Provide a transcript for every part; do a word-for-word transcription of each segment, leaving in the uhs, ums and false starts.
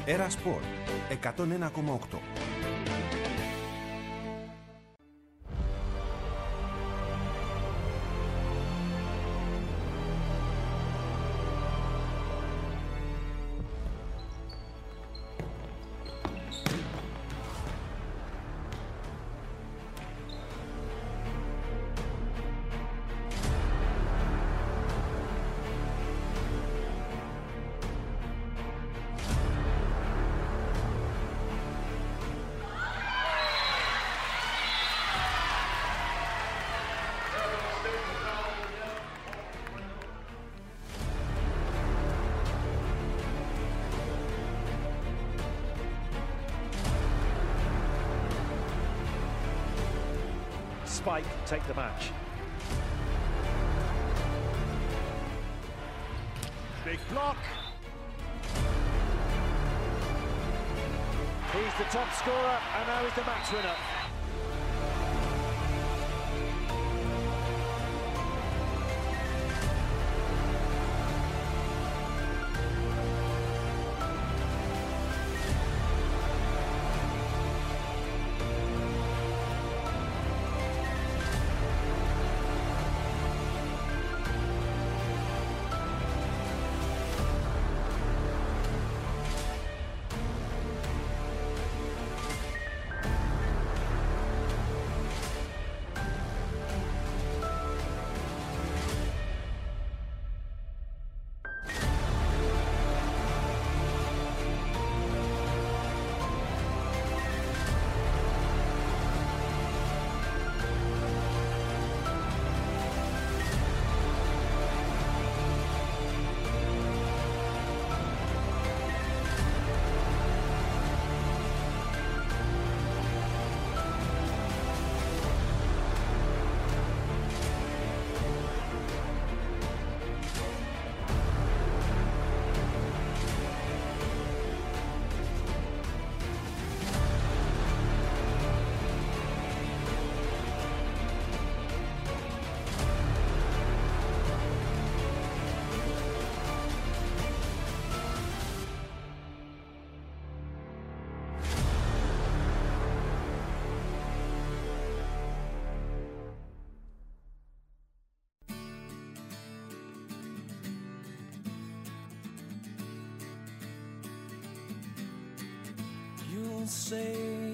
Έρα Σπορ εκατόν ένα κόμμα οκτώ. Spike take the match. Big block. He's the top scorer and now he's the match winner. Say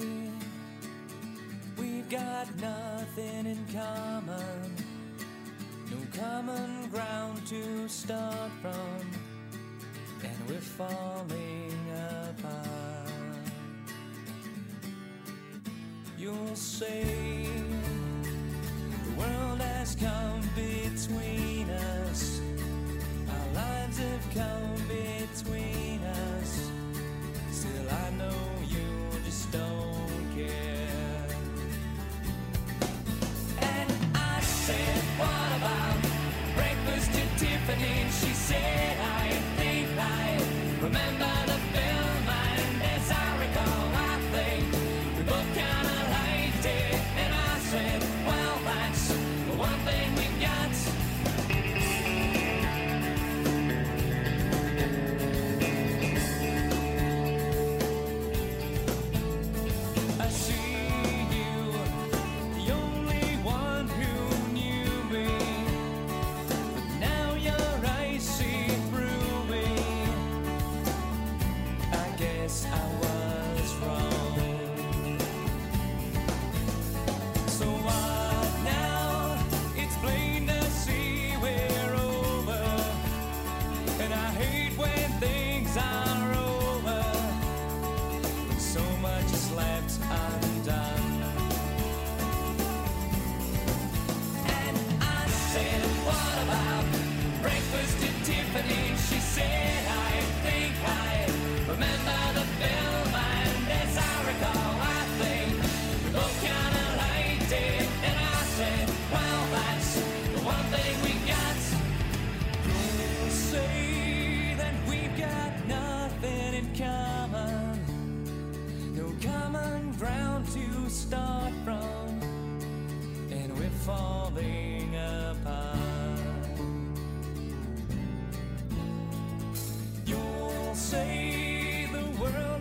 we've got nothing in common, no common ground to start from, and we're falling apart. You'll say the world has come between us, our lives have come between us, still I know you don't care. And I said, what about breakfast at Tiffany? She said, I think I remember the film, and as I recall, I think we both kinda liked it. And I said, well, that's the one thing we got. She said, I think I remember the film, and as I recall, I think we both kinda liked it. And I said, well, that's the one thing we got. You'll say that we've got nothing in common, no common ground to start from, and we're falling apart. Say the world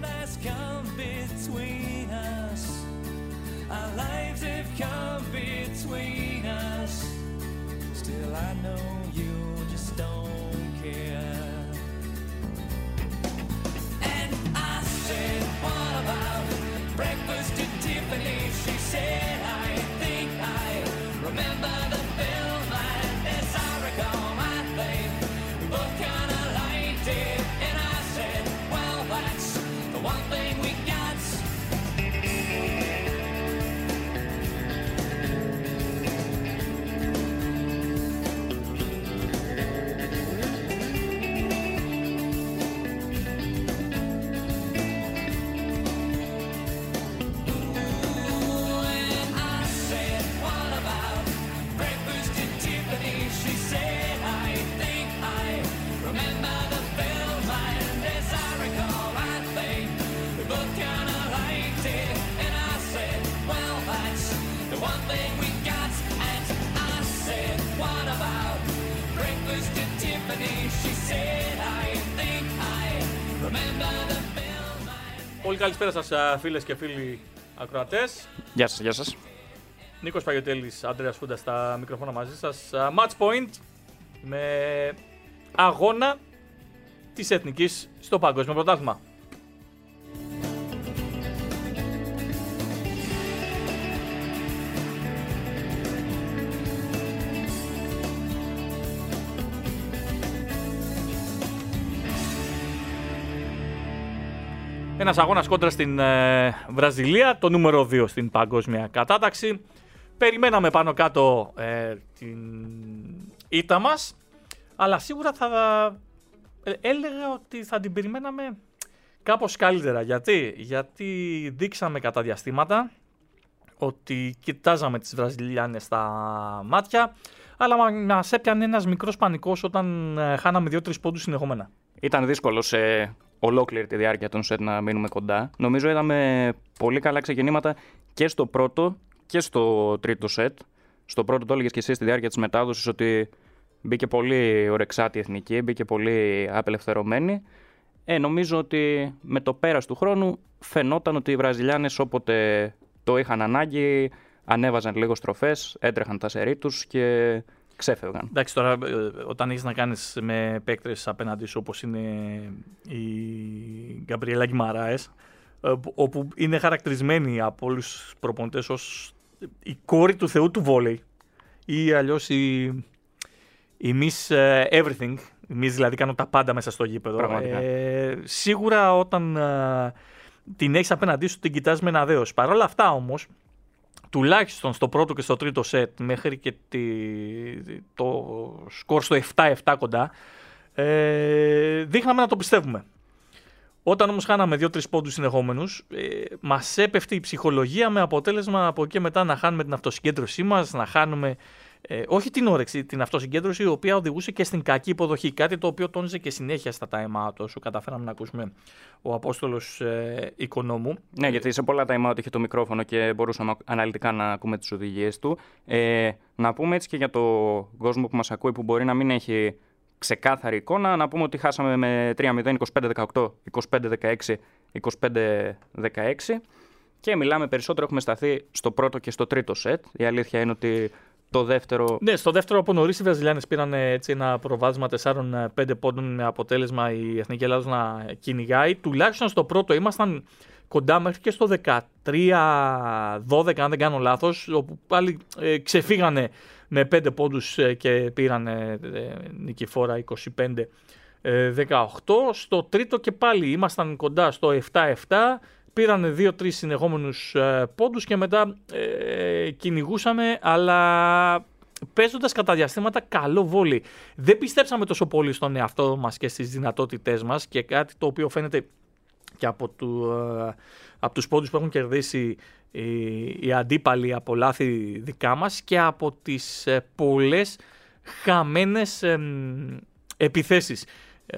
Πολύ καλησπέρα σας, φίλες και φίλοι ακροατές. Γεια σας, γεια σας. Νίκος Παγιωτέλης, Αντρέας Φούντας στα μικρόφωνα μαζί σας. Match point με αγώνα της Εθνικής στο Παγκόσμιο Πρωτάθλημα. Ένας αγώνας κόντρα στην ε, Βραζιλία, το νούμερο δύο στην παγκόσμια κατάταξη. Περιμέναμε πάνω κάτω ε, την ήττα μας, αλλά σίγουρα θα ε, έλεγα ότι θα την περιμέναμε κάπως καλύτερα. Γιατί, Γιατί δείξαμε κατά διαστήματα ότι κοιτάζαμε τις Βραζιλιάνες στα μάτια, αλλά μας έπιανε ένας μικρός πανικός όταν ε, χάναμε δύο τρεις πόντους συνεχόμενα. Ήταν δύσκολο σε ολόκληρη τη διάρκεια των σετ να μείνουμε κοντά. Νομίζω είδαμε πολύ καλά ξεκινήματα και στο πρώτο και στο τρίτο σετ. Στο πρώτο το έλεγες και εσύ στη διάρκεια της μετάδοσης ότι μπήκε πολύ ορεξάτη η εθνική, μπήκε πολύ απελευθερωμένη. Ε, νομίζω ότι με το πέρας του χρόνου φαινόταν ότι οι Βραζιλιάνες όποτε το είχαν ανάγκη ανέβαζαν λίγο στροφές, έτρεχαν τα σερί τους και ξέφευγαν. Εντάξει, τώρα όταν έχεις να κάνεις με παίκτες απέναντι σου όπως είναι η Γκαμπριέλα Γκιμαράες, όπου είναι χαρακτηρισμένη από όλους τους προπονητές ως η κόρη του θεού του βόλεϊ ή αλλιώς η, η Miss Everything, η Miss δηλαδή κάνουν τα πάντα μέσα στο γήπεδο. Ε, σίγουρα όταν ε, την έχεις απέναντί σου την κοιτάς με ένα δέος. Παρ' όλα αυτά όμως, τουλάχιστον στο πρώτο και στο τρίτο σετ, μέχρι και τη, το σκορ στο επτά επτά κοντά, ε, δείχναμε να το πιστεύουμε. Όταν όμως χάναμε δύο τρεις πόντους συνεχόμενους, ε, μας έπεφτε η ψυχολογία με αποτέλεσμα από εκεί μετά να χάνουμε την αυτοσυγκέντρωσή μας, να χάνουμε ε, όχι την όρεξη, την αυτοσυγκέντρωση η οποία οδηγούσε και στην κακή υποδοχή. Κάτι το οποίο τόνιζε και συνέχεια στα time out όσο καταφέραμε να ακούσουμε ο Απόστολος ε, Οικονόμου. Ναι, γιατί σε πολλά time out είχε το μικρόφωνο και μπορούσαμε αναλυτικά να ακούμε τις οδηγίες του. Ε, να πούμε έτσι και για το κόσμο που μας ακούει που μπορεί να μην έχει ξεκάθαρη εικόνα, να πούμε ότι χάσαμε με τρία μηδέν, είκοσι πέντε δεκαοκτώ, είκοσι πέντε δεκαέξι, είκοσι πέντε δεκαέξι και μιλάμε περισσότερο, έχουμε σταθεί στο πρώτο και στο τρίτο σετ. Η αλήθεια είναι ότι το δεύτερο... Ναι, στο δεύτερο από νωρίς οι Βραζιλιάνες πήραν έτσι ένα προβάδισμα τεσσάρων πέντε πόντων με αποτέλεσμα η Εθνική Ελλάδος να κυνηγάει. Τουλάχιστον στο πρώτο ήμασταν κοντά μέχρι και στο δεκατρία δώδεκα αν δεν κάνω λάθος, όπου πάλι ε, ξεφύγανε με πέντε πόντους και πήραν ε, νικηφόρα είκοσι πέντε δεκαοκτώ. Στο τρίτο και πάλι ήμασταν κοντά στο επτά επτά, πήραν δύο τρεις συνεχόμενους ε, πόντους και μετά ε, κυνηγούσαμε, αλλά παίζοντας κατά διαστήματα καλό βόλεϊ. Δεν πιστέψαμε τόσο πολύ στον εαυτό μας και στις δυνατότητές μας και κάτι το οποίο φαίνεται και από, του, ε, από τους πόντους που έχουν κερδίσει οι, οι αντίπαλοι από λάθη δικά μας και από τις ε, πολλές χαμένες ε, επιθέσεις. Ε,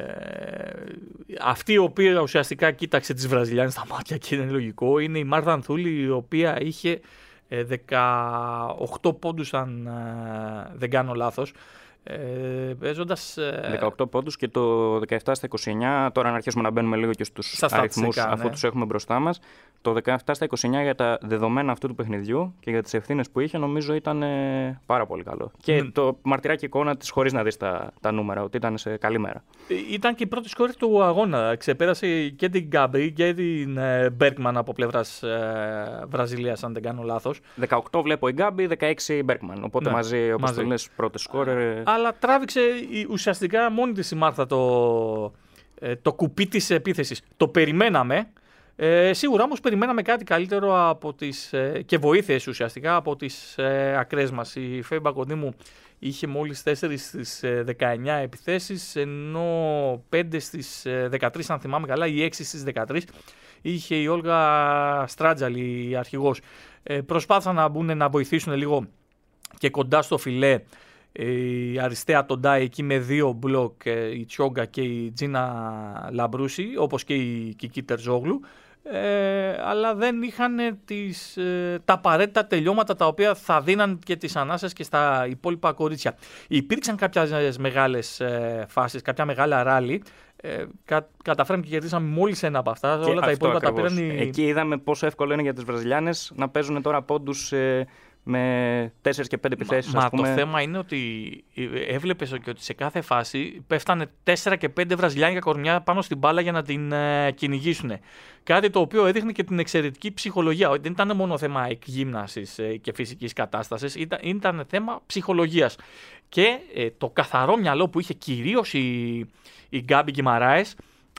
αυτή η οποία ουσιαστικά κοίταξε τις Βραζιλιάνες στα μάτια και είναι λογικό είναι η Μάρθα Ανθούλη, η οποία είχε ε, δεκαοκτώ πόντους αν ε, δεν κάνω λάθος, ε, παίζοντας ε, δεκαοκτώ πόντους και το δεκαεπτά στα είκοσι εννιά. Τώρα να αρχίσουμε να μπαίνουμε λίγο και στους αριθμούς, ναι, αφού τους έχουμε μπροστά μας. Το δεκαεπτά στα είκοσι εννιά για τα δεδομένα αυτού του παιχνιδιού και για τις ευθύνες που είχε, νομίζω ήταν ε, πάρα πολύ καλό. Mm. Και το μαρτυράκι εικόνα της χωρίς να δεις τα, τα νούμερα, ότι ήταν σε καλή μέρα. Ήταν και η πρώτη σκόρη του αγώνα. Ξεπέρασε και την Γκάμπρι και την Μπέρκμαν από πλευράς ε, Βραζιλίας, αν δεν κάνω λάθος. δεκαοκτώ βλέπω η Γκάμπρι, δεκαέξι η Μπέρκμαν. Οπότε ναι, μαζί, όπως το λες, πρώτες σκόρερ. Αλλά τράβηξε ουσιαστικά μόνη της η Μάρθα το, το κουπί της επίθεσης. Το περιμέναμε. Ε, σίγουρα όμως περιμέναμε κάτι καλύτερο από τις, ε, και βοήθειες ουσιαστικά από τις ε, ακραίες μας. Η Φέη Μπακοντήμου είχε μόλις τέσσερις στις δεκαεννιά επιθέσεις, ενώ πέντε στις δεκατρείς αν θυμάμαι καλά ή έξι στις δεκατρείς είχε η Όλγα Στράτζαλη, η αρχηγός. Ε, προσπάθησαν να μπουν να βοηθήσουν λίγο και κοντά στο φιλέ η Αριστέα Τοντάι εκεί με δύο μπλοκ, η Τσιόγκα και η Τζίνα Λαμπρούση, όπως και η Κική Τερζόγλου. Ε, αλλά δεν είχαν τις, ε, τα απαραίτητα τελειώματα τα οποία θα δίναν και τις ανάσες και στα υπόλοιπα κορίτσια. Υπήρξαν κάποιες μεγάλες ε, φάσεις, κάποια μεγάλα ράλι, Ε, κα, καταφέραμε και κερδίσαμε μόλις ένα από αυτά. Και όλα τα υπόλοιπα τα πήραν οι... Εκεί είδαμε πόσο εύκολο είναι για τις Βραζιλιάνες να παίζουν τώρα πόντους ε, με τέσσερις και πέντε επιθέσεις. Μα, ας πούμε. μα το θέμα είναι ότι έβλεπες και ότι σε κάθε φάση πέφτανε τέσσερα και πέντε βραζιλιάνικα κορμιά πάνω στην μπάλα για να την ε, κυνηγήσουν. Κάτι το οποίο έδειχνε και την εξαιρετική ψυχολογία. Δεν ήταν μόνο θέμα εκγύμνασης ε, και φυσικής κατάστασης, ήταν, ήταν θέμα ψυχολογίας. Και ε, το καθαρό μυαλό που είχε κυρίως η, η Γκάμπι Γκιμαράες,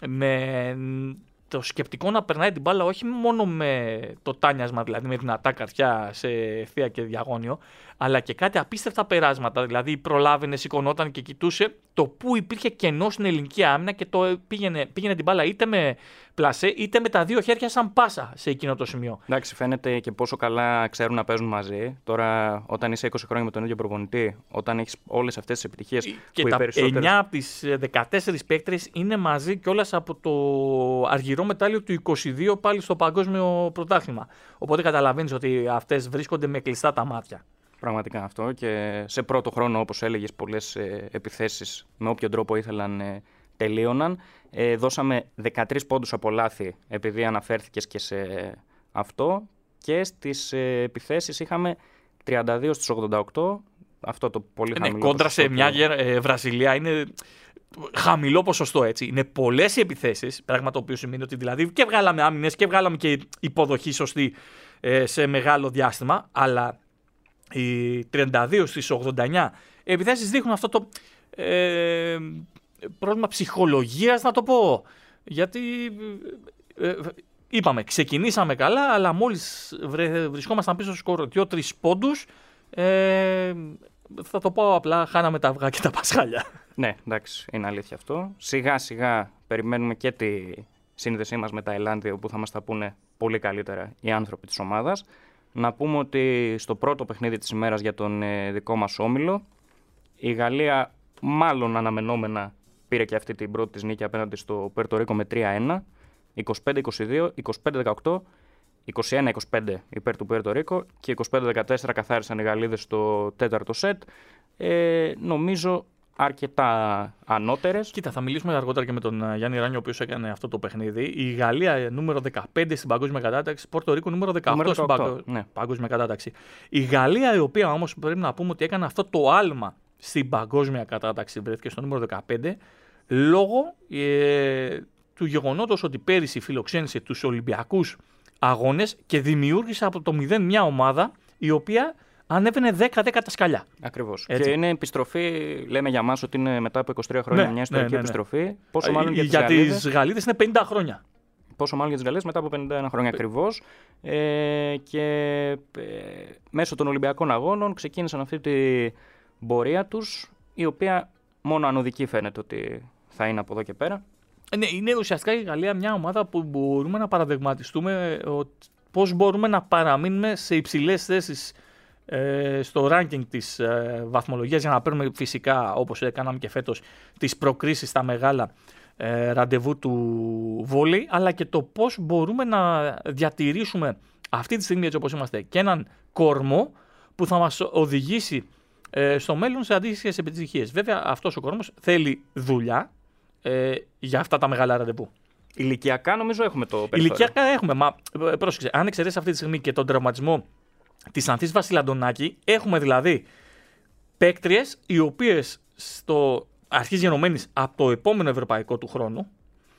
με το σκεπτικό να περνάει την μπάλα όχι μόνο με το τάνιασμα, δηλαδή με δυνατά καρδιά σε ευθεία και διαγώνιο, αλλά και κάτι απίστευτα περάσματα. Δηλαδή προλάβαινε, σηκωνόταν και κοιτούσε το που υπήρχε κενό στην ελληνική άμυνα και το πήγαινε, πήγαινε την μπάλα είτε με πλασέ είτε με τα δύο χέρια σαν πάσα σε εκείνο το σημείο. Εντάξει, φαίνεται και πόσο καλά ξέρουν να παίζουν μαζί. Τώρα, όταν είσαι είκοσι χρόνια με τον ίδιο προπονητή, όταν έχεις όλες αυτές τις επιτυχίες. Και που τα οι περισσότερες... εννιά από τις δεκατέσσερις παίκτρες είναι μαζί κιόλας από το αργυρό μετάλλιο του είκοσι δύο πάλι στο παγκόσμιο πρωτάθλημα. Οπότε καταλαβαίνεις ότι αυτές βρίσκονται με κλειστά τα μάτια. Πραγματικά αυτό, και σε πρώτο χρόνο, όπως έλεγες, πολλές ε, επιθέσεις με όποιο τρόπο ήθελαν ε, τελείωναν. Ε, δώσαμε δεκατρείς πόντους από λάθη, επειδή αναφέρθηκες και σε αυτό, και στις ε, επιθέσεις είχαμε τριάντα δύο στις ογδόντα οκτώ. Αυτό το πολύ ναι, χαμηλό κόντρα σε ποσοστό μια του... ε, Βραζιλία είναι χαμηλό ποσοστό, έτσι. Είναι πολλές οι επιθέσεις, πράγμα το οποίο σημαίνει ότι δηλαδή και βγάλαμε άμυνες και βγάλαμε και υποδοχή σωστή ε, σε μεγάλο διάστημα, αλλά οι τριάντα δύο στις ογδόντα εννιά επιθέσεις δείχνουν αυτό το ε, πρόβλημα ψυχολογίας, να το πω. Γιατί ε, ε, είπαμε, ξεκινήσαμε καλά, αλλά μόλις βρε, βρισκόμασταν πίσω στο σκορ δύο-τρεις πόντους, ε, θα το πω απλά, χάναμε τα αυγά και τα πασχάλια. Ναι, εντάξει, είναι αλήθεια αυτό. Σιγά σιγά περιμένουμε και τη σύνδεσή μας με τα Ελλάνδη, όπου θα μας τα πούνε πολύ καλύτερα οι άνθρωποι της ομάδας. Να πούμε ότι στο πρώτο παιχνίδι της ημέρας για τον ε, δικό μας όμιλο, η Γαλλία μάλλον αναμενόμενα πήρε και αυτή την πρώτη της νίκη απέναντι στο Πουέρτο Ρίκο με τρία ένα, είκοσι πέντε είκοσι δύο, είκοσι πέντε δεκαοκτώ, είκοσι ένα είκοσι πέντε υπέρ του Πουέρτο Ρίκο και είκοσι πέντε δεκατέσσερα καθάρισαν οι Γαλλίδες στο τέταρτο σετ. Ε, νομίζω αρκετά ανώτερες. Κοίτα, θα μιλήσουμε αργότερα και με τον Γιάννη Ράνιο, ο οποίος έκανε αυτό το παιχνίδι. Η Γαλλία νούμερο δεκαπέντε στην παγκόσμια κατάταξη, Πορτο Ρίκο νούμερο δεκαοκτώ στην παγκο... ναι. παγκόσμια κατάταξη. Η Γαλλία, η οποία όμως πρέπει να πούμε ότι έκανε αυτό το άλμα στην παγκόσμια κατάταξη, βρέθηκε στο νούμερο δεκαπέντε, λόγω ε, του γεγονότος ότι πέρυσι φιλοξένησε τους Ολυμπιακούς Αγώνες και δημιούργησε από το μηδέν μια ομάδα η οποία ανέβαινε δέκα δέκα τα σκαλιά. Ακριβώς. Έτσι. Και είναι επιστροφή, λέμε για μας ότι είναι μετά από είκοσι τρία χρόνια, ναι, μια ιστορική ναι, ναι, ναι. επιστροφή. Πόσο μάλλον για, για τις τις Γαλλίδες είναι πενήντα χρόνια. Πόσο μάλλον για τις Γαλλίδες μετά από πενήντα ένα χρόνια ακριβώς. Ε, και ε, μέσω των Ολυμπιακών Αγώνων ξεκίνησαν αυτή την πορεία τους, η οποία μόνο ανωδική φαίνεται ότι θα είναι από εδώ και πέρα. Ναι, είναι ουσιαστικά η Γαλλία μια ομάδα που μπορούμε να παραδεγματιστούμε πώς μπορούμε να παραμείνουμε σε υψηλές θέσεις ε, στο ranking της ε, βαθμολογίας, για να παίρνουμε φυσικά, όπως έκαναμε και φέτος, τις προκρίσεις στα μεγάλα ε, ραντεβού του βόλεϊ, αλλά και το πώς μπορούμε να διατηρήσουμε αυτή τη στιγμή, έτσι όπως είμαστε, και έναν κορμό που θα μας οδηγήσει ε, στο μέλλον σε αντίστοιχες επιτυχίες. Βέβαια, αυτός ο κορμός θέλει δουλειά ε, για αυτά τα μεγάλα ραντεβού. Ηλικιακά νομίζω έχουμε το περιθώριο. Ηλικιακά έχουμε, μα πρόσεξε, αν εξαιρέσεις αυτή τη στιγμή και τον τραυματισμό της Ανθής Βασιλαντονάκη, έχουμε δηλαδή παίκτριες οι οποίες στο αρχής γενομένης από το επόμενο ευρωπαϊκό του χρόνου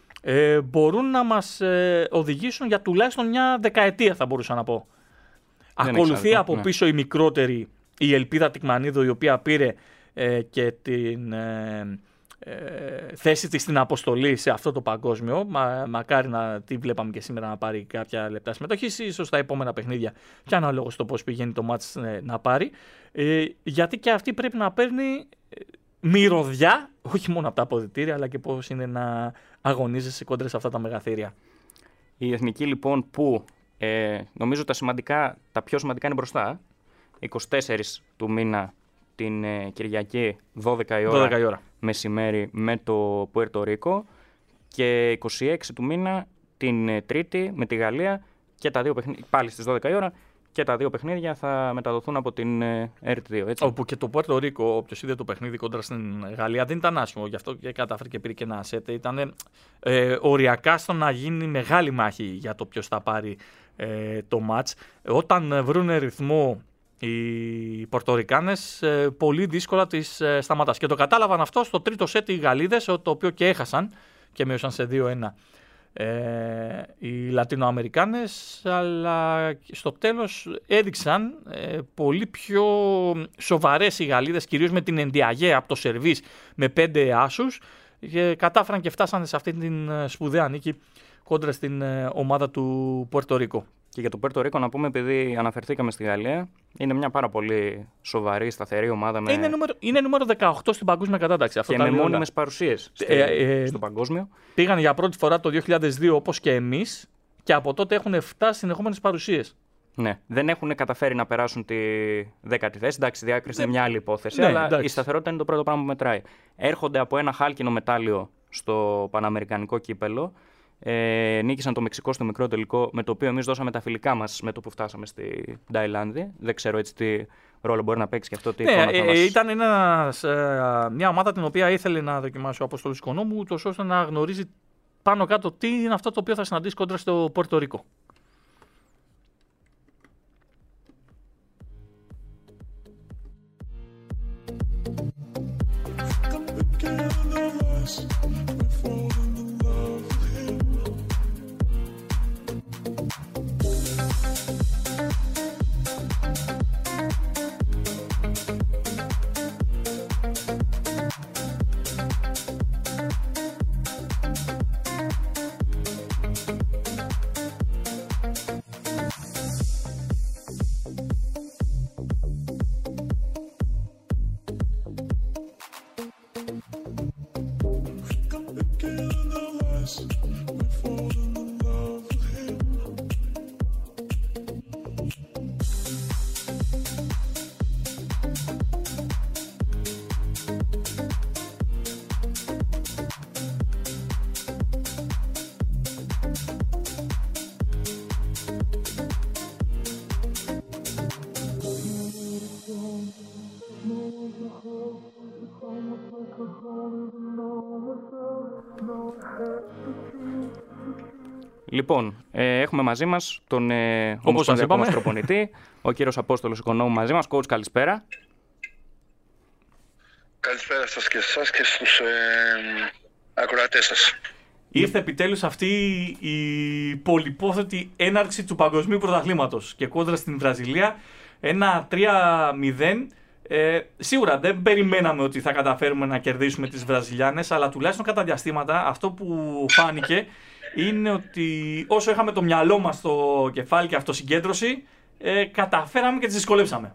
ε, μπορούν να μας ε, οδηγήσουν για τουλάχιστον μια δεκαετία, θα μπορούσα να πω. Δεν Ακολουθεί από ναι. πίσω η μικρότερη, η Ελπίδα Τικμανίδου, η οποία πήρε ε, και την ε, ε, θέση της στην αποστολή σε αυτό το παγκόσμιο. Μα, μακάρι να τη βλέπαμε και σήμερα να πάρει κάποια λεπτά συμμετοχή, ίσως στα επόμενα παιχνίδια και ανάλογα στο πώς πηγαίνει το μάτς ε, να πάρει. Ε, γιατί και αυτή πρέπει να παίρνει ε, μυρωδιά, όχι μόνο από τα αποδυτήρια, αλλά και πώς είναι να αγωνίζεσαι κόντρα σε αυτά τα μεγαθύρια. Η εθνική λοιπόν που ε, νομίζω τα, σημαντικά, τα πιο σημαντικά είναι μπροστά. είκοσι τέσσερις του μήνα την ε, Κυριακή, δώδεκα η ώρα, δώδεκα η ώρα μεσημέρι με το Πουέρτο Ρίκο, και είκοσι έξι του μήνα την ε, Τρίτη με τη Γαλλία, και τα δύο παιχνίδια πάλι στις δώδεκα η ώρα, και τα δύο παιχνίδια θα μεταδοθούν από την Ερτ δύο. Έτσι. Όπου και το Πουέρτο Ρίκο, όποιος είδε το παιχνίδι κόντρα στην Γαλλία, δεν ήταν άσχημο. Γι' αυτό και κατάφερε και πήρε και ένα σετ. Ήταν ε, οριακά στο να γίνει μεγάλη μάχη για το ποιος θα πάρει ε, το μάτς. Όταν βρουν ρυθμό οι Πορτορικάνες, ε, πολύ δύσκολα τις ε, σταματάς. Και το κατάλαβαν αυτό στο τρίτο σετ οι Γαλλίδες, το οποίο και έχασαν και μείωσαν σε δύο ένα. Ε, οι Λατινοαμερικάνες, αλλά στο τέλος έδειξαν ε, πολύ πιο σοβαρές οι Γαλλίδες, κυρίως με την Εντιαγέ από το σερβίς με πέντε άσους, και κατάφεραν και φτάσανε σε αυτή την σπουδαία νίκη κόντρα στην ε, ομάδα του Πουέρτο Ρίκο. Και για το Πουέρτο Ρίκο να πούμε, επειδή αναφερθήκαμε στη Γαλλία, είναι μια πάρα πολύ σοβαρή, σταθερή ομάδα. Με... Είναι, νούμερο, είναι νούμερο δεκαοκτώ στην παγκόσμια κατάταξη. Αυτό και με μόνιμες παρουσίες ε, ε, στο παγκόσμιο. Πήγαν για πρώτη φορά το δύο χιλιάδες δύο όπως και εμείς, και από τότε έχουν επτά συνεχόμενες παρουσίες. Ναι, δεν έχουν καταφέρει να περάσουν τη δέκατη θέση. Εντάξει, η διάκριση είναι μια άλλη υπόθεση, ναι, αλλά εντάξει. η σταθερότητα είναι το πρώτο πράγμα που μετράει. Έρχονται από ένα χάλκινο μετάλλιο στο Παναμερικανικό κύπελο. Ε, νίκησαν το Μεξικό στο μικρό τελικό, με το οποίο εμείς δώσαμε τα φιλικά μας με το που φτάσαμε στη Ταϊλάνδη. Δεν ξέρω έτσι τι ρόλο μπορεί να παίξει και αυτό. Τι ναι, εικόνα θα ε, μας... ήταν ένας, ε, μια ομάδα την οποία ήθελε να δοκιμάσει ο Απόστολος Οικονόμου, ούτως ώστε να γνωρίζει πάνω κάτω τι είναι αυτό το οποίο θα συναντήσει κόντρα στο Πουέρτο Ρίκο. Λοιπόν, ε, έχουμε μαζί μας τον ε, ομοσπονδιακό μας προπονητή, ο κύριος Απόστολος Οικονόμου μαζί μας. Coach, καλησπέρα. Καλησπέρα σας και εσάς και στους ε, ακροατές σας. Ήρθε επιτέλους αυτή η πολυπόθετη έναρξη του παγκοσμίου πρωταθλήματος και κόντρα στην Βραζιλία. Ένα τρία μηδέν. Ε, σίγουρα δεν περιμέναμε ότι θα καταφέρουμε να κερδίσουμε τις Βραζιλιάνες, αλλά τουλάχιστον κατά διαστήματα αυτό που φάνηκε είναι ότι όσο είχαμε το μυαλό μας στο κεφάλι και αυτοσυγκέντρωση, ε, καταφέραμε και τις δυσκολέψαμε.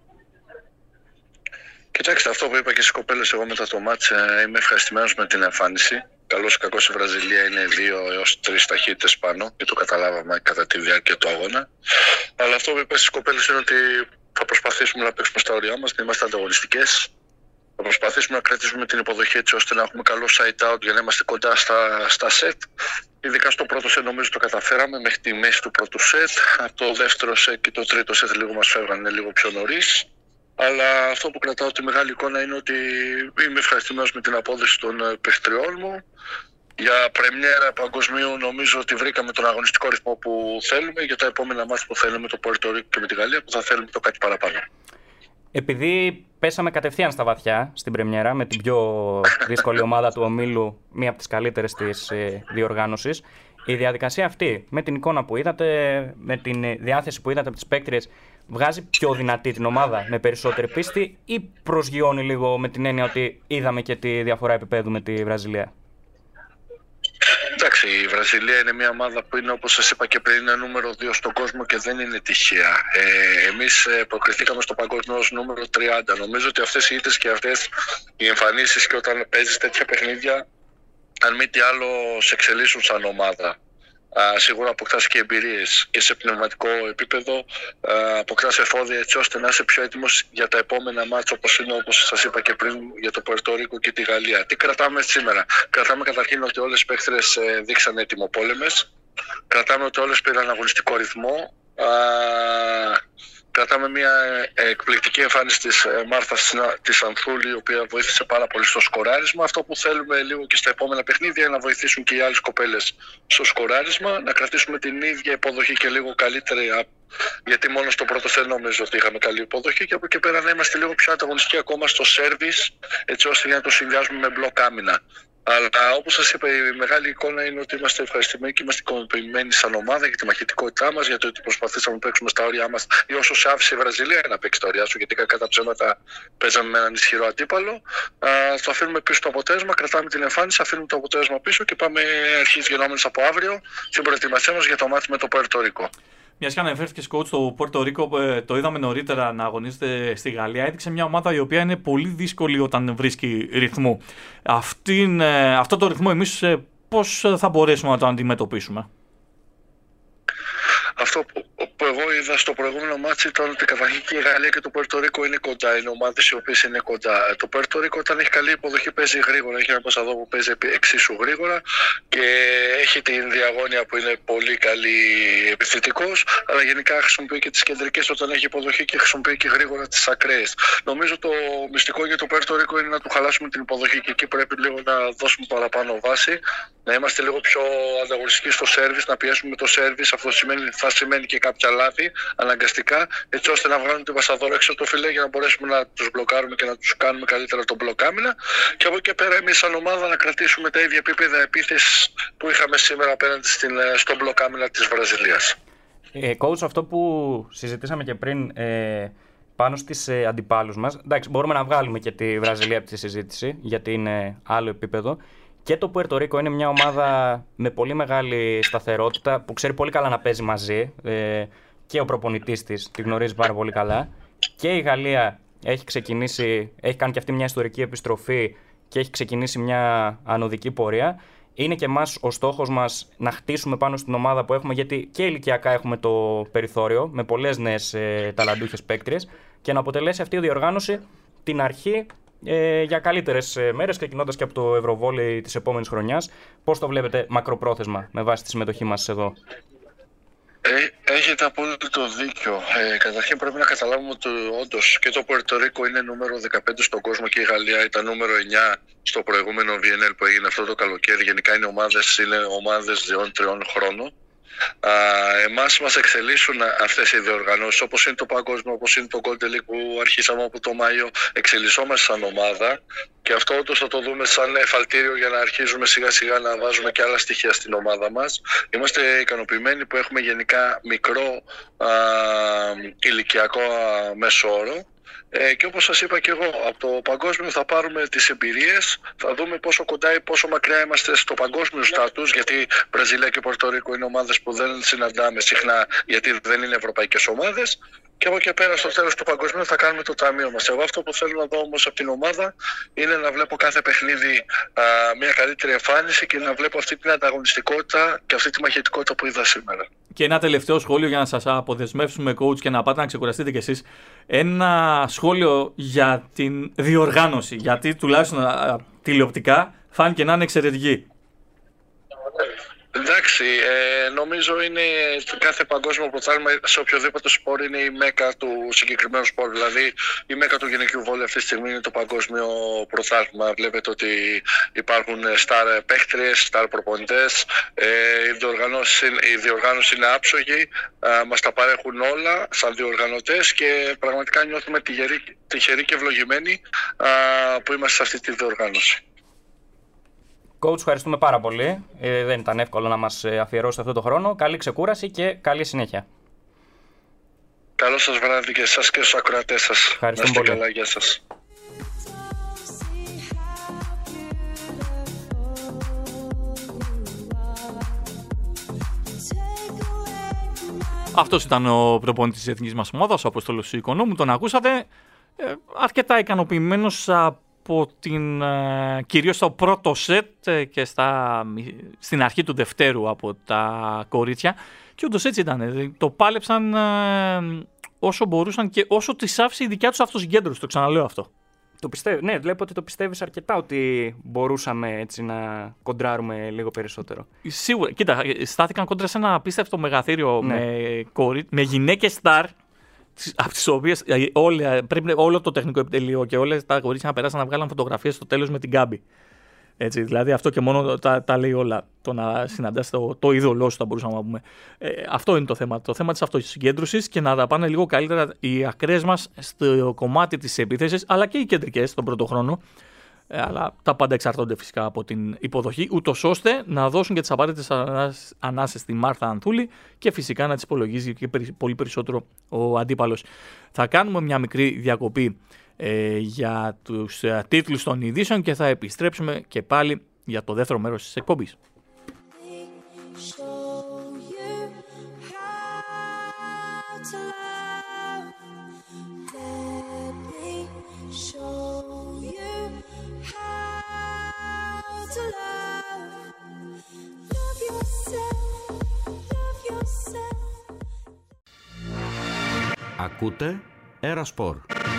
Κοιτάξτε, αυτό που είπα και στις κοπέλες εγώ μετά το μάτς, ε, είμαι ευχαριστημένος με την εμφάνιση. Καλώς ή κακώς η Βραζιλία είναι δύο έως τρεις ταχύτητες πάνω και το καταλάβαμε κατά τη διάρκεια του αγώνα. Αλλά αυτό που είπα στις κοπέλες είναι ότι θα προσπαθήσουμε να παίξουμε στα όρια μας, να είμαστε ανταγωνιστικές. Θα προσπαθήσουμε να κρατήσουμε την υποδοχή έτσι ώστε να έχουμε καλό side out για να είμαστε κοντά στα, στα set. Ειδικά στο πρώτο set νομίζω το καταφέραμε μέχρι τη μέση του πρώτου set. Από το δεύτερο set και το τρίτο set λίγο μας φεύγανε λίγο πιο νωρίς. Αλλά αυτό που κρατάω τη μεγάλη εικόνα είναι ότι είμαι ευχαριστημένος με την απόδοση των παιχτριών μου. Για πρεμιέρα παγκοσμίου νομίζω ότι βρήκαμε τον αγωνιστικό ρυθμό που θέλουμε. Για τα επόμενα μάτια που θέλουμε, το Πουέρτο Ρίκο και με τη Γαλλία, που θα θέλουμε το κάτι παραπάνω. Επειδή πέσαμε κατευθείαν στα βαθιά στην πρεμιέρα με την πιο δύσκολη ομάδα του ομίλου, μία από τις καλύτερες της διοργάνωσης, η διαδικασία αυτή με την εικόνα που είδατε, με τη διάθεση που είδατε από τις παίκτριες, βγάζει πιο δυνατή την ομάδα με περισσότερη πίστη ή προσγειώνει λίγο με την έννοια ότι είδαμε και τη διαφορά επίπεδου με τη Βραζιλία? Εντάξει, η Βραζιλία είναι μια ομάδα που είναι, όπως σας είπα και πριν, είναι νούμερο δύο στον κόσμο και δεν είναι τυχαία. Ε, εμείς προκριθήκαμε στο παγκόσμιο ως νούμερο τριάντα. Νομίζω ότι αυτές οι ήττες και αυτές οι εμφανίσεις και όταν παίζεις τέτοια παιχνίδια, αν μη τι άλλο, σε εξελίσσουν σαν ομάδα. Α, σίγουρα αποκτάς και εμπειρίες και σε πνευματικό επίπεδο, α, αποκτάς εφόδια έτσι ώστε να είσαι πιο έτοιμος για τα επόμενα μάτσα, όπως είναι, όπως σας είπα και πριν, για το Πουέρτο Ρίκο και τη Γαλλία. Τι κρατάμε σήμερα? Κρατάμε καταρχήν ότι όλες οι παίχτες ε, δείξαν έτοιμοπόλεμες. Κρατάμε ότι όλες πήραν αγωνιστικό ρυθμό. Α, Κρατάμε μια εκπληκτική εμφάνιση της Μάρθας της Ανθούλη, η οποία βοήθησε πάρα πολύ στο σκοράρισμα. Αυτό που θέλουμε λίγο και στα επόμενα παιχνίδια είναι να βοηθήσουν και οι άλλες κοπέλες στο σκοράρισμα, να κρατήσουμε την ίδια υποδοχή και λίγο καλύτερη, γιατί μόνο στο πρώτο set νομίζω ότι είχαμε καλή υποδοχή, και από εκεί πέρα να είμαστε λίγο πιο ανταγωνιστικοί ακόμα στο σέρβις, έτσι ώστε για να το συνδυάζουμε με μπλοκ άμυνα. Αλλά όπως σας είπα, η μεγάλη εικόνα είναι ότι είμαστε ευχαριστημένοι και είμαστε ικανοποιημένοι σαν ομάδα για τη μαχητικότητά μας, για το ότι προσπαθήσαμε να παίξουμε στα όρια μας, ή όσο σε άφησε η Βραζιλία να παίξει τα όρια σου, γιατί κατά τα ψέματα παίζαμε με έναν ισχυρό αντίπαλο. Α, το αφήνουμε πίσω το αποτέλεσμα, κρατάμε την εμφάνιση, αφήνουμε το αποτέλεσμα πίσω και πάμε αρχής γενόμενος από αύριο στην προετοιμασία μας για το μάτι με το Πουέρτο Ρίκο. Μια και αναφέρθηκε coach στο Πουέρτο Ρίκο, το είδαμε νωρίτερα να αγωνίζεται στη Γαλλία. Έδειξε μια ομάδα η οποία είναι πολύ δύσκολη όταν βρίσκει ρυθμό. Αυτήν, αυτό το ρυθμό εμείς πώς θα μπορέσουμε να το αντιμετωπίσουμε? Αυτό που, που εγώ είδα στο προηγούμενο μάτσι ήταν ότι καταρχήν και η Γαλλία και το Πουέρτο Ρίκο είναι κοντά. Είναι ομάδες οι οποίες είναι κοντά. Το Πουέρτο Ρίκο, όταν έχει καλή υποδοχή, παίζει γρήγορα. Έχει ένα πασαδό που παίζει εξίσου γρήγορα και έχει την διαγώνια που είναι πολύ καλή επιθετικός. Αλλά γενικά χρησιμοποιεί και τις κεντρικές όταν έχει υποδοχή και χρησιμοποιεί και γρήγορα τις ακραίες. Νομίζω το μυστικό για το Πουέρτο Ρίκο είναι να του χαλάσουμε την υποδοχή και εκεί πρέπει λίγο να δώσουμε παραπάνω βάση. Να είμαστε λίγο πιο ανταγωνιστικοί στο σέρβις, να πιέσουμε το σέρβις. Αυτό σημαίνει, θα σημαίνει και κάποια λάθη αναγκαστικά, έτσι ώστε να βγάλουν την πασαδόρα έξω από το φιλέ για να μπορέσουμε να τους μπλοκάρουμε και να τους κάνουμε καλύτερα τον μπλοκάμινα. Και από εκεί και πέρα, εμείς σαν ομάδα να κρατήσουμε τα ίδια επίπεδα επίθεσης που είχαμε σήμερα απέναντι στην, στον μπλοκάμινα της Βραζιλίας. Ε, coach, αυτό που συζητήσαμε και πριν ε, πάνω στις ε, αντιπάλους μας, εντάξει, μπορούμε να βγάλουμε και τη Βραζιλία από τη συζήτηση, γιατί είναι άλλο επίπεδο. Και το Πουέρτο Ρίκο είναι μια ομάδα με πολύ μεγάλη σταθερότητα, που ξέρει πολύ καλά να παίζει μαζί, ε, και ο προπονητής της τη γνωρίζει πάρα πολύ καλά. Και η Γαλλία έχει ξεκινήσει, έχει κάνει και αυτή μια ιστορική επιστροφή και έχει ξεκινήσει μια ανωδική πορεία. Είναι και εμάς ο στόχος μας να χτίσουμε πάνω στην ομάδα που έχουμε, γιατί και ηλικιακά έχουμε το περιθώριο με πολλές νέες ε, ταλαντούχες παίκτριες, και να αποτελέσει αυτή η διοργάνωση την αρχή ε, για καλύτερες ε, μέρες, ξεκινώντας και από το Ευρωβόλεϊ της επόμενης χρονιάς. Πώς το βλέπετε μακροπρόθεσμα με βάση τη συμμετοχή μας εδώ? Ε, έχετε απόλυτο δίκιο. Ε, καταρχήν πρέπει να καταλάβουμε ότι όντως και το Πουέρτο Ρίκο είναι νούμερο δεκαπέντε στον κόσμο και η Γαλλία ήταν νούμερο εννιά στο προηγούμενο βι εν ελ που έγινε αυτό το καλοκαίρι. Γενικά είναι ομάδες, είναι ομάδες δύο τριών χρόνων. Α, εμάς μας εξελίσσουν αυτές οι διοργανώσεις, όπως είναι το παγκόσμιο, όπως είναι το Golden League που αρχίσαμε από το Μάιο. Εξελισσόμαστε σαν ομάδα και αυτό όντως θα το δούμε σαν εφαλτήριο για να αρχίζουμε σιγά σιγά να βάζουμε και άλλα στοιχεία στην ομάδα μας. Είμαστε ικανοποιημένοι που έχουμε γενικά μικρό α, ηλικιακό α, μέσο όρο. Ε, και όπως σας είπα και εγώ, από το παγκόσμιο θα πάρουμε τις εμπειρίες, θα δούμε πόσο κοντά ή πόσο μακριά είμαστε στο παγκόσμιο στάτους, γιατί Βραζιλία και Πουέρτο Ρίκο είναι ομάδες που δεν συναντάμε συχνά, γιατί δεν είναι ευρωπαϊκές ομάδες. Και από εκεί πέρα στο τέλος του παγκοσμίου θα κάνουμε το ταμείο μας. Εγώ αυτό που θέλω να δω όμως από την ομάδα είναι να βλέπω κάθε παιχνίδι α, μια καλύτερη εμφάνιση και να βλέπω αυτή την ανταγωνιστικότητα και αυτή τη μαχητικότητα που είδα σήμερα. Και ένα τελευταίο σχόλιο για να σας αποδεσμεύσουμε, coach, και να πάτε να ξεκουραστείτε κι εσείς. Ένα σχόλιο για την διοργάνωση, γιατί τουλάχιστον α, τηλεοπτικά φάνηκε να είναι εξαιρετική. Εντάξει, ε, νομίζω είναι κάθε παγκόσμιο πρωτάθλημα σε οποιοδήποτε σπορ είναι η μέκα του συγκεκριμένου σπορ. Δηλαδή η μέκα του γυναικείου βόλεϊ αυτή τη στιγμή είναι το παγκόσμιο πρωτάθλημα. Βλέπετε ότι υπάρχουν στάρ παίχτριες, στάρ προπονητές, ε, η, διοργάνωση, η διοργάνωση είναι άψογη, ε, μας τα παρέχουν όλα σαν διοργανωτές και πραγματικά νιώθουμε τυχεροί, τυχεροί και ευλογημένοι ε, που είμαστε σε αυτή τη διοργάνωση. Coach, ευχαριστούμε πάρα πολύ. Ε, δεν ήταν εύκολο να μας αφιερώσετε αυτό το χρόνο. Καλή ξεκούραση και καλή συνέχεια. Καλό σας βράδυ και εσάς και στους ακροατές σας. Ευχαριστούμε πολύ. Καλά, γεια σας. Αυτός ήταν ο προπονητής της εθνικής μας ομάδας, ο Απόστολος Οικονόμου. Τον ακούσατε, ε, αρκετά ικανοποιημένος από την, ε, κυρίως στο πρώτο σετ και στα, στην αρχή του δευτέρου από τα κορίτσια. Και όντως έτσι ήταν. Το πάλεψαν ε, όσο μπορούσαν και όσο τις άφησε η δικιά τους αυτοσυγκέντρωση. Το ξαναλέω αυτό. Το πιστεύω, ναι, βλέπω ότι το πιστεύεις αρκετά ότι μπορούσαμε έτσι να κοντράρουμε λίγο περισσότερο. Σίγουρα. Κοίτα, στάθηκαν κόντρα σε ένα απίστευτο μεγαθύριο, ναι, με, κορί... με γυναίκες στάρ από τις οποίες πρέπει όλο το τεχνικό επιτελείο και όλες τα κορίτσια να περάσαν να βγάλουν φωτογραφίες στο τέλος με την Γκάμπη. Έτσι, δηλαδή αυτό και μόνο τα, τα λέει όλα. Το να συναντάς το, το είδωλό σου, θα μπορούσαμε να πούμε. Ε, αυτό είναι το θέμα. Το θέμα της αυτοσυγκέντρωσης και να τα πάνε λίγο καλύτερα οι ακραίες μας στο κομμάτι της επίθεσης, αλλά και οι κεντρικές στον πρώτο χρόνο. Ε, αλλά τα πάντα εξαρτώνται φυσικά από την υποδοχή, ούτως ώστε να δώσουν και τις απαραίτητες ανάσες στη Μάρθα Ανθούλη και φυσικά να τις υπολογίζει και πολύ περισσότερο ο αντίπαλος. Θα κάνουμε μια μικρή διακοπή ε, για τους ε, τίτλους των ειδήσεων και θα επιστρέψουμε και πάλι για το δεύτερο μέρος της εκπομπής. Ακούτε Aerosport.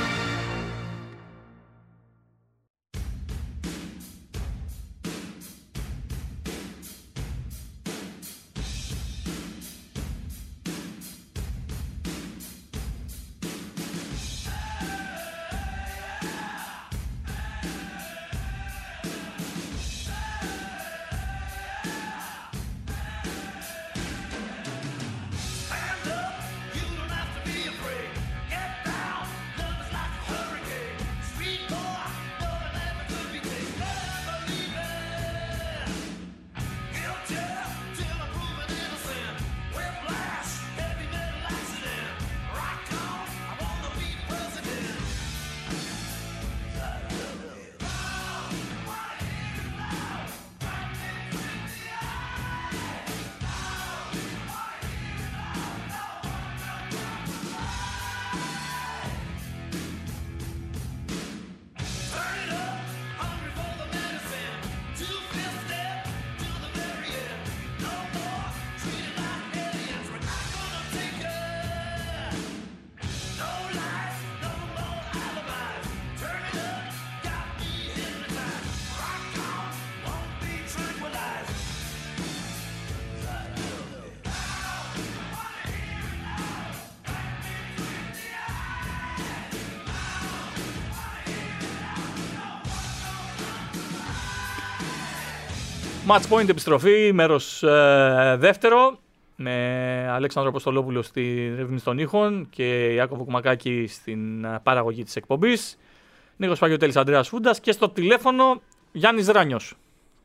Match point επιστροφή, μέρος ε, δεύτερο, με Αλέξανδρο Αποστολόπουλο στη ρύθμιση των ήχων και Ιάκωβο Κουμακάκη στην παραγωγή της εκπομπής. Νίκος Παγιωτέλης, Ανδρέας Φούντας και στο τηλέφωνο Γιάννης Ράνιος.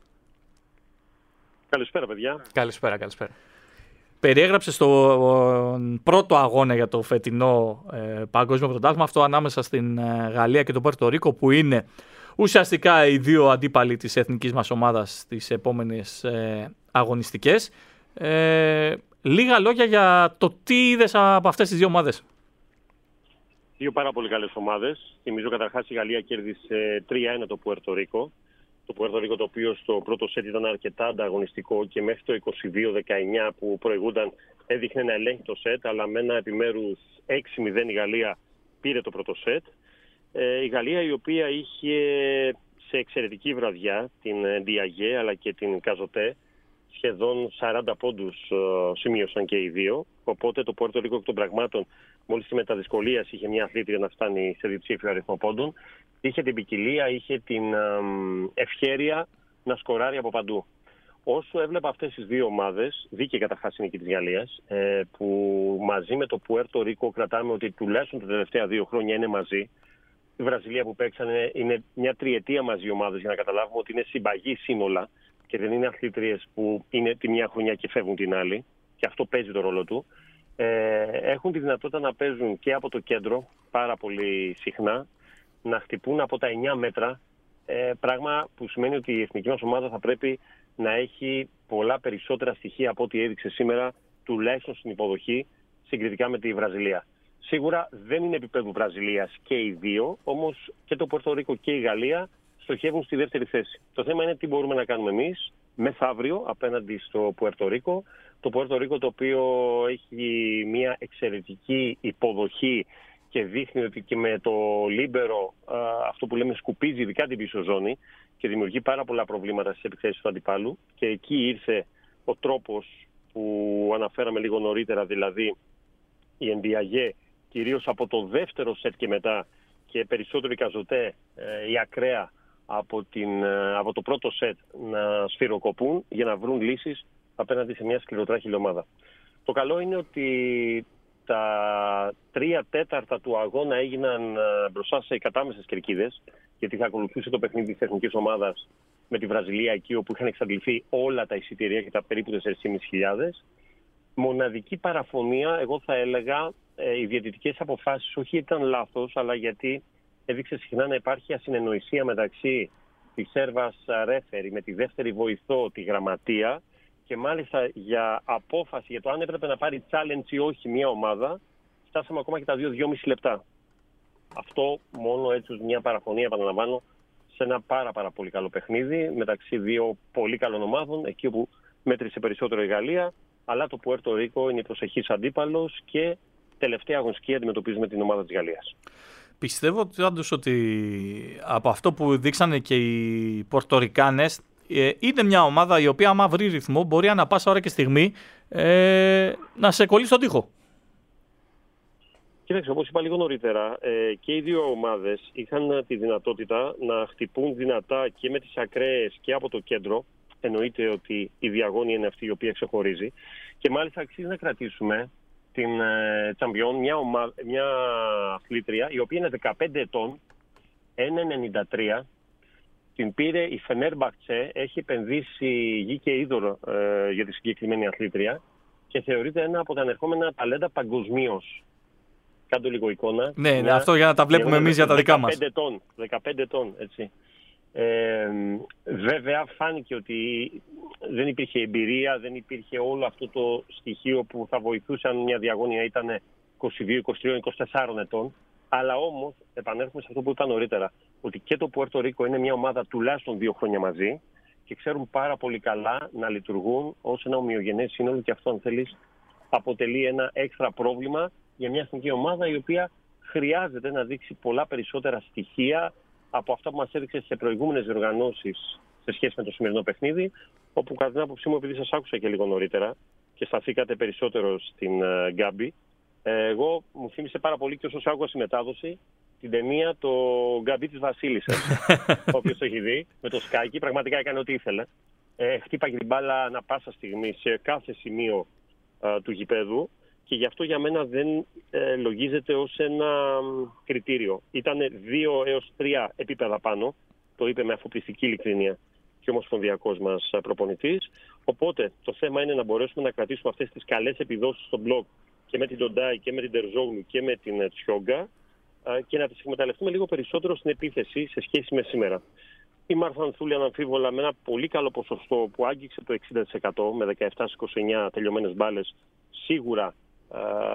Καλησπέρα, παιδιά. Καλησπέρα, καλησπέρα. Περιέγραψε στο πρώτο αγώνα για το φετινό ε, παγκόσμιο πρωτάθλημα, αυτό ανάμεσα στην ε, Γαλλία και το Πουέρτο Ρίκο, που είναι ουσιαστικά οι δύο αντίπαλοι της εθνικής μας ομάδας στις επόμενες ε, αγωνιστικές. Ε, λίγα λόγια για το τι είδες από αυτές τις δύο ομάδες. Δύο πάρα πολύ καλές ομάδες. Θυμίζω καταρχάς η Γαλλία κέρδισε τρία ένα το Πουέρτο Ρίκο. Το Πουέρτο Ρίκο, το οποίο στο πρώτο σετ ήταν αρκετά ανταγωνιστικό και μέχρι το είκοσι δύο δεκαεννιά που προηγούνταν έδειχνε να ελέγχει το σετ, αλλά με ένα επιμέρους έξι μηδέν η Γαλλία πήρε το πρώτο σετ. Ε, η Γαλλία, η οποία είχε σε εξαιρετική βραδιά την Διαγέ αλλά και την Καζοτέ, σχεδόν σαράντα πόντους ε, σημείωσαν και οι δύο. Οπότε το Πουέρτο Ρίκο εκ των πραγμάτων, μόλις και με τα δυσκολία είχε μια αθλήτρια να φτάνει σε διψήφιο αριθμό πόντων, είχε την ποικιλία, είχε την ε, ευχέρεια να σκοράρει από παντού. Όσο έβλεπα αυτές τις δύο ομάδες, δίκαιη καταρχάς η νίκη της Γαλλίας, ε, που μαζί με το Πουέρτο Ρίκο κρατάμε ότι τουλάχιστον τα τελευταία δύο χρόνια είναι μαζί. Η Βραζιλία που παίξανε είναι μια τριετία μαζί ομάδες, για να καταλάβουμε ότι είναι συμπαγή σύνολα και δεν είναι αθλήτριες που είναι τη μια χρονιά και φεύγουν την άλλη, και αυτό παίζει το ρόλο του. Ε, έχουν τη δυνατότητα να παίζουν και από το κέντρο πάρα πολύ συχνά, να χτυπούν από τα εννιά μέτρα, ε, πράγμα που σημαίνει ότι η εθνική μας ομάδα θα πρέπει να έχει πολλά περισσότερα στοιχεία από ό,τι έδειξε σήμερα, τουλάχιστον στην υποδοχή, συγκριτικά με τη Βραζιλία. Σίγουρα δεν είναι επίπεδου Βραζιλίας και οι δύο, όμως και το Πουέρτο Ρίκο και η Γαλλία στοχεύουν στη δεύτερη θέση. Το θέμα είναι τι μπορούμε να κάνουμε εμείς μεθαύριο απέναντι στο Πουέρτο Ρίκο. Το Πουέρτο Ρίκο, το οποίο έχει μια εξαιρετική υποδοχή και δείχνει ότι και με το λίμπερο, αυτό που λέμε, σκουπίζει ειδικά την πίσω ζώνη και δημιουργεί πάρα πολλά προβλήματα στις επιθέσεις του αντιπάλου. Και εκεί ήρθε ο τρόπος που αναφέραμε λίγο νωρίτερα, δηλαδή η Ndiaye κυρίως από το δεύτερο σετ και μετά, και περισσότερο οι Καζοτέ, η ακραία από, την, από το πρώτο σετ να σφυροκοπούν για να βρουν λύσεις απέναντι σε μια σκληροτράχηλη ομάδα. Το καλό είναι ότι τα τρία τέταρτα του αγώνα έγιναν μπροστά σε κατάμεσες κερκίδες, γιατί θα ακολουθούσε το παιχνίδι της εθνικής ομάδας με τη Βραζιλία, εκεί όπου είχαν εξαντληθεί όλα τα εισιτήρια και τα περίπου τέσσερις χιλιάδες πεντακόσιες. Μοναδική παραφωνία, εγώ θα έλεγα, οι διαιτητικές αποφάσεις όχι ήταν λάθος, αλλά γιατί έδειξε συχνά να υπάρχει ασυνεννοησία μεταξύ της Σέρβας ρέφερη με τη δεύτερη βοηθό, τη γραμματεία, και μάλιστα για απόφαση για το αν έπρεπε να πάρει challenge ή όχι μια ομάδα, φτάσαμε ακόμα και τα δύο δυόμιση λεπτά. Αυτό μόνο έτσι μια παραφωνία, επαναλαμβάνω, σε ένα πάρα, πάρα πολύ καλό παιχνίδι μεταξύ δύο πολύ καλών ομάδων, εκεί όπου μέτρησε περισσότερο η Γαλλία, αλλά το Πουέρτο Ρίκο είναι προσεχής αντίπαλος και τελευταία αγωνιστική αντιμετωπίζουμε την ομάδα της Γαλλίας. Πιστεύω πάντως ότι από αυτό που δείξανε και οι Πορτορικάνες, είναι μια ομάδα η οποία άμα βρει ρυθμό μπορεί ανά πάσα ώρα και στιγμή ε, να σε κολλήσει στον τοίχο. Κοίταξε, όπως είπα λίγο νωρίτερα, ε, και οι δύο ομάδες είχαν τη δυνατότητα να χτυπούν δυνατά και με τις ακραίες και από το κέντρο. Εννοείται ότι η διαγώνια είναι αυτή η οποία ξεχωρίζει. Και μάλιστα αξίζει να κρατήσουμε την ε, Τσαμπιόν, μια, ομα... μια αθλήτρια η οποία είναι δεκαπέντε ετών, ένα ενενήντα τρία. Την πήρε η Φενέρμπαχτσε, έχει επενδύσει γη και είδωρο ε, για τη συγκεκριμένη αθλήτρια και θεωρείται ένα από τα ανερχόμενα ταλέντα παγκοσμίως. Κάντο λίγο εικόνα. Ναι, μια... αυτό για να τα βλέπουμε εμείς για τα δικά μας. δεκαπέντε ετών, έτσι. Ε, βέβαια φάνηκε ότι δεν υπήρχε εμπειρία, δεν υπήρχε όλο αυτό το στοιχείο που θα βοηθούσε αν μια διαγώνια ήταν είκοσι δύο, είκοσι τρία, είκοσι τέσσερα ετών. Αλλά όμως, επανέρχομαι σε αυτό που είπα νωρίτερα, ότι και το Πουέρτο Ρίκο είναι μια ομάδα τουλάχιστον δύο χρόνια μαζί και ξέρουν πάρα πολύ καλά να λειτουργούν ως ένα ομοιογενές σύνολο, και αυτό, αν θέλεις, αποτελεί ένα έξτρα πρόβλημα για μια εθνική ομάδα η οποία χρειάζεται να δείξει πολλά περισσότερα στοιχεία από αυτά που μας έδειξε σε προηγούμενες διοργανώσεις σε σχέση με το σημερινό παιχνίδι, όπου κατά την άποψή μου, επειδή σας άκουσα και λίγο νωρίτερα και σταθήκατε περισσότερο στην uh, Γκάμπι, εγώ μου θύμισε πάρα πολύ και όσο άκουγα στη μετάδοση την ταινία το Γκαμπί της Βασίλισσας. Όποιος το έχει δει, με το σκάκι, πραγματικά έκανε ό,τι ήθελε. Ε, χτύπαγε την μπάλα ανά πάσα στιγμή σε κάθε σημείο α, του γηπέδου, και γι' αυτό για μένα δεν ε, λογίζεται ως ένα κριτήριο. Ήταν δύο έως τρία επίπεδα πάνω, το είπε με αφοπλιστική ειλικρίνεια και ο ομοσπονδιακός μας προπονητής. Οπότε το θέμα είναι να μπορέσουμε να κρατήσουμε αυτές τις καλές επιδόσεις στο μπλοκ και με την Ντοντάι και με την Τερζόγλου και με την Τσιόγκα, και να τις εκμεταλλευτούμε λίγο περισσότερο στην επίθεση σε σχέση με σήμερα. Η Μάρθα Ανθούλη αναμφίβολα με ένα πολύ καλό ποσοστό που άγγιξε το εξήντα τοις εκατό με δεκαεπτά στις είκοσι εννιά τελειωμένες μπάλες, σίγουρα α,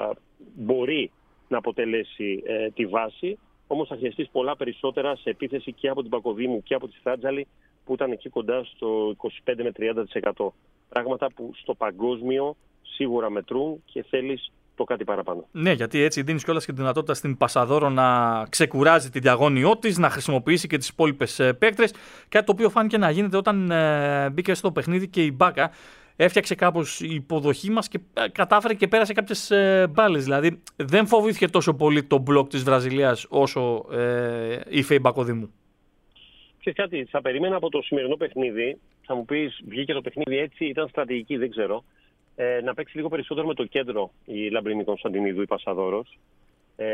μπορεί να αποτελέσει ε, τη βάση, όμως θα χρειαστεί πολλά περισσότερα σε επίθεση και από την Πακοδήμου και από τη Στράτζαλη, που ήταν εκεί κοντά στο είκοσι πέντε με τριάντα τοις εκατό. Πράγματα που στο παγκόσμιο σίγουρα μετρούν και θέλεις το κάτι παραπάνω. Ναι, γιατί έτσι δίνεις κιόλας και τη δυνατότητα στην Πασαδόρο να ξεκουράζει τη διαγώνιό της, να χρησιμοποιήσει και τις υπόλοιπες παίκτρες. Κάτι το οποίο φάνηκε να γίνεται όταν ε, μπήκε στο παιχνίδι και η Μπάκα έφτιαξε κάπως η υποδοχή μας και κατάφερε και πέρασε κάποιες ε, μπάλες. Δηλαδή δεν φοβήθηκε τόσο πολύ το μπλοκ της Βραζιλίας όσο ε, είχε η Μπακοδήμου. Ξέρεις κάτι, θα περίμενα από το σημερινό παιχνίδι, θα μου πεις βγήκε το παιχνίδι έτσι, ήταν στρατηγική, δεν ξέρω. Ε, να παίξει λίγο περισσότερο με το κέντρο η Λαμπρινή Κωνσταντινίδου, η Πασαδόρος, ε,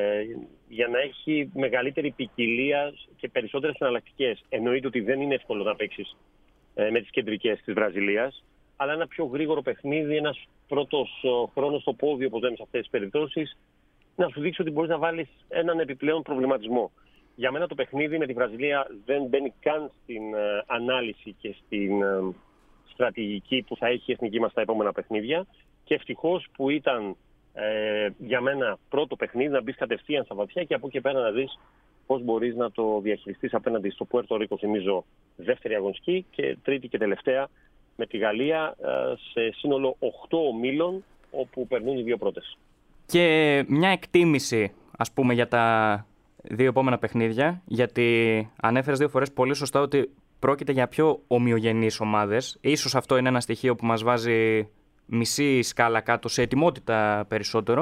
για να έχει μεγαλύτερη ποικιλία και περισσότερες εναλλακτικές. Εννοείται ότι δεν είναι εύκολο να παίξεις ε, με τις κεντρικές της Βραζιλίας, αλλά ένα πιο γρήγορο παιχνίδι, ένας πρώτος χρόνος στο πόδι, όπως λέμε σε αυτές τις περιπτώσεις, να σου δείξει ότι μπορείς να βάλεις έναν επιπλέον προβληματισμό. Για μένα το παιχνίδι με τη Βραζιλία δεν μπαίνει καν στην ε, ανάλυση και στην ε, στρατηγική που θα έχει η εθνική μας τα επόμενα παιχνίδια, και ευτυχώς που ήταν ε, για μένα πρώτο παιχνίδι, να μπεις κατευθείαν στα βαθιά και από εκεί πέρα να δεις πώς μπορείς να το διαχειριστείς απέναντι στο Πουέρτο Ρίκο, θυμίζω δεύτερη αγωνιστική, και τρίτη και τελευταία με τη Γαλλία ε, σε σύνολο οκτώ ομίλων, όπου περνούν οι δύο πρώτες. Και μια εκτίμηση, ας πούμε, για τα δύο επόμενα παιχνίδια, γιατί ανέφερες δύο φορές πολύ σωστά ότι πρόκειται για πιο ομοιογενείς ομάδες. Ίσως αυτό είναι ένα στοιχείο που μας βάζει μισή σκάλα κάτω σε ετοιμότητα περισσότερο.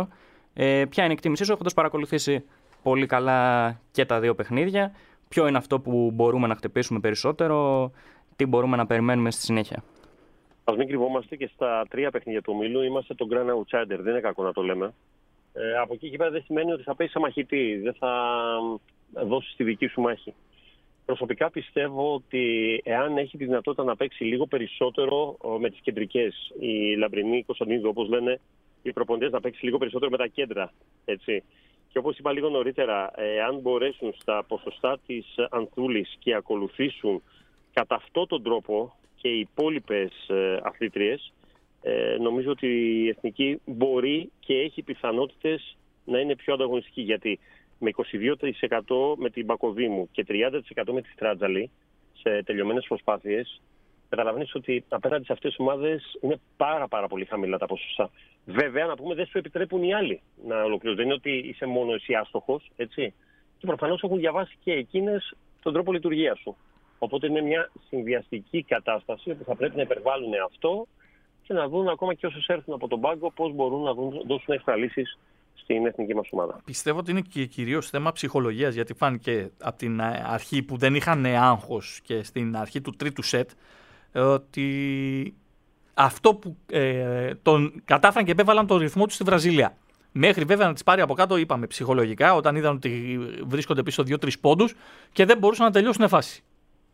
Ε, ποια είναι η εκτίμησή σου έχοντας παρακολουθήσει πολύ καλά και τα δύο παιχνίδια? Ποιο είναι αυτό που μπορούμε να χτυπήσουμε περισσότερο? Τι μπορούμε να περιμένουμε στη συνέχεια? Ας μην κρυβόμαστε, και στα τρία παιχνίδια του ομίλου είμαστε το Grand Outsider. Δεν είναι κακό να το λέμε. Ε, από εκεί και πέρα δεν σημαίνει ότι θα πέσει σαν μαχητή, δεν θα δώσει τη δική σου μάχη. Προσωπικά πιστεύω ότι εάν έχει τη δυνατότητα να παίξει λίγο περισσότερο με τις κεντρικές, οι Λαμπρινοί, Κωνσταντινίδου, όπως λένε οι προπονητές, να παίξει λίγο περισσότερο με τα κέντρα. Έτσι. Και όπως είπα λίγο νωρίτερα, εάν μπορέσουν στα ποσοστά της Ανθούλης και ακολουθήσουν κατά αυτόν τον τρόπο και οι υπόλοιπες αθλήτριες, ε, νομίζω ότι η Εθνική μπορεί και έχει πιθανότητες να είναι πιο ανταγωνιστική. Γιατί με είκοσι δύο τοις εκατό με την Μπακοβίμου και τριάντα τοις εκατό με τη Στράτζαλη σε τελειωμένες προσπάθειες, καταλαβαίνεις ότι απέναντι σε αυτές τις ομάδες είναι πάρα πάρα πολύ χαμηλά τα ποσοστά. Βέβαια, να πούμε, δεν σου επιτρέπουν οι άλλοι να ολοκληρώσουν. Δεν είναι ότι είσαι μόνο εσύ άστοχος, έτσι. Και προφανώς έχουν διαβάσει και εκείνες τον τρόπο λειτουργίας σου. Οπότε είναι μια συνδυαστική κατάσταση όπου θα πρέπει να υπερβάλλουν αυτό και να δουν ακόμα και όσους έρθουν από τον πάγκο πώς μπορούν να δώσουν έξτρα λύσεις στην εθνική μας ομάδα. Πιστεύω ότι είναι και κυρίως θέμα ψυχολογίας, γιατί φάνηκε από την αρχή που δεν είχαν άγχος και στην αρχή του τρίτου σετ ότι αυτό που ε, τον κατάφεραν και επέβαλαν τον ρυθμό του στη Βραζίλια. Μέχρι βέβαια να τις πάρει από κάτω, είπαμε, ψυχολογικά, όταν είδαν ότι βρίσκονται πίσω δύο τρεις πόντους και δεν μπορούσαν να τελειώσουν φάση.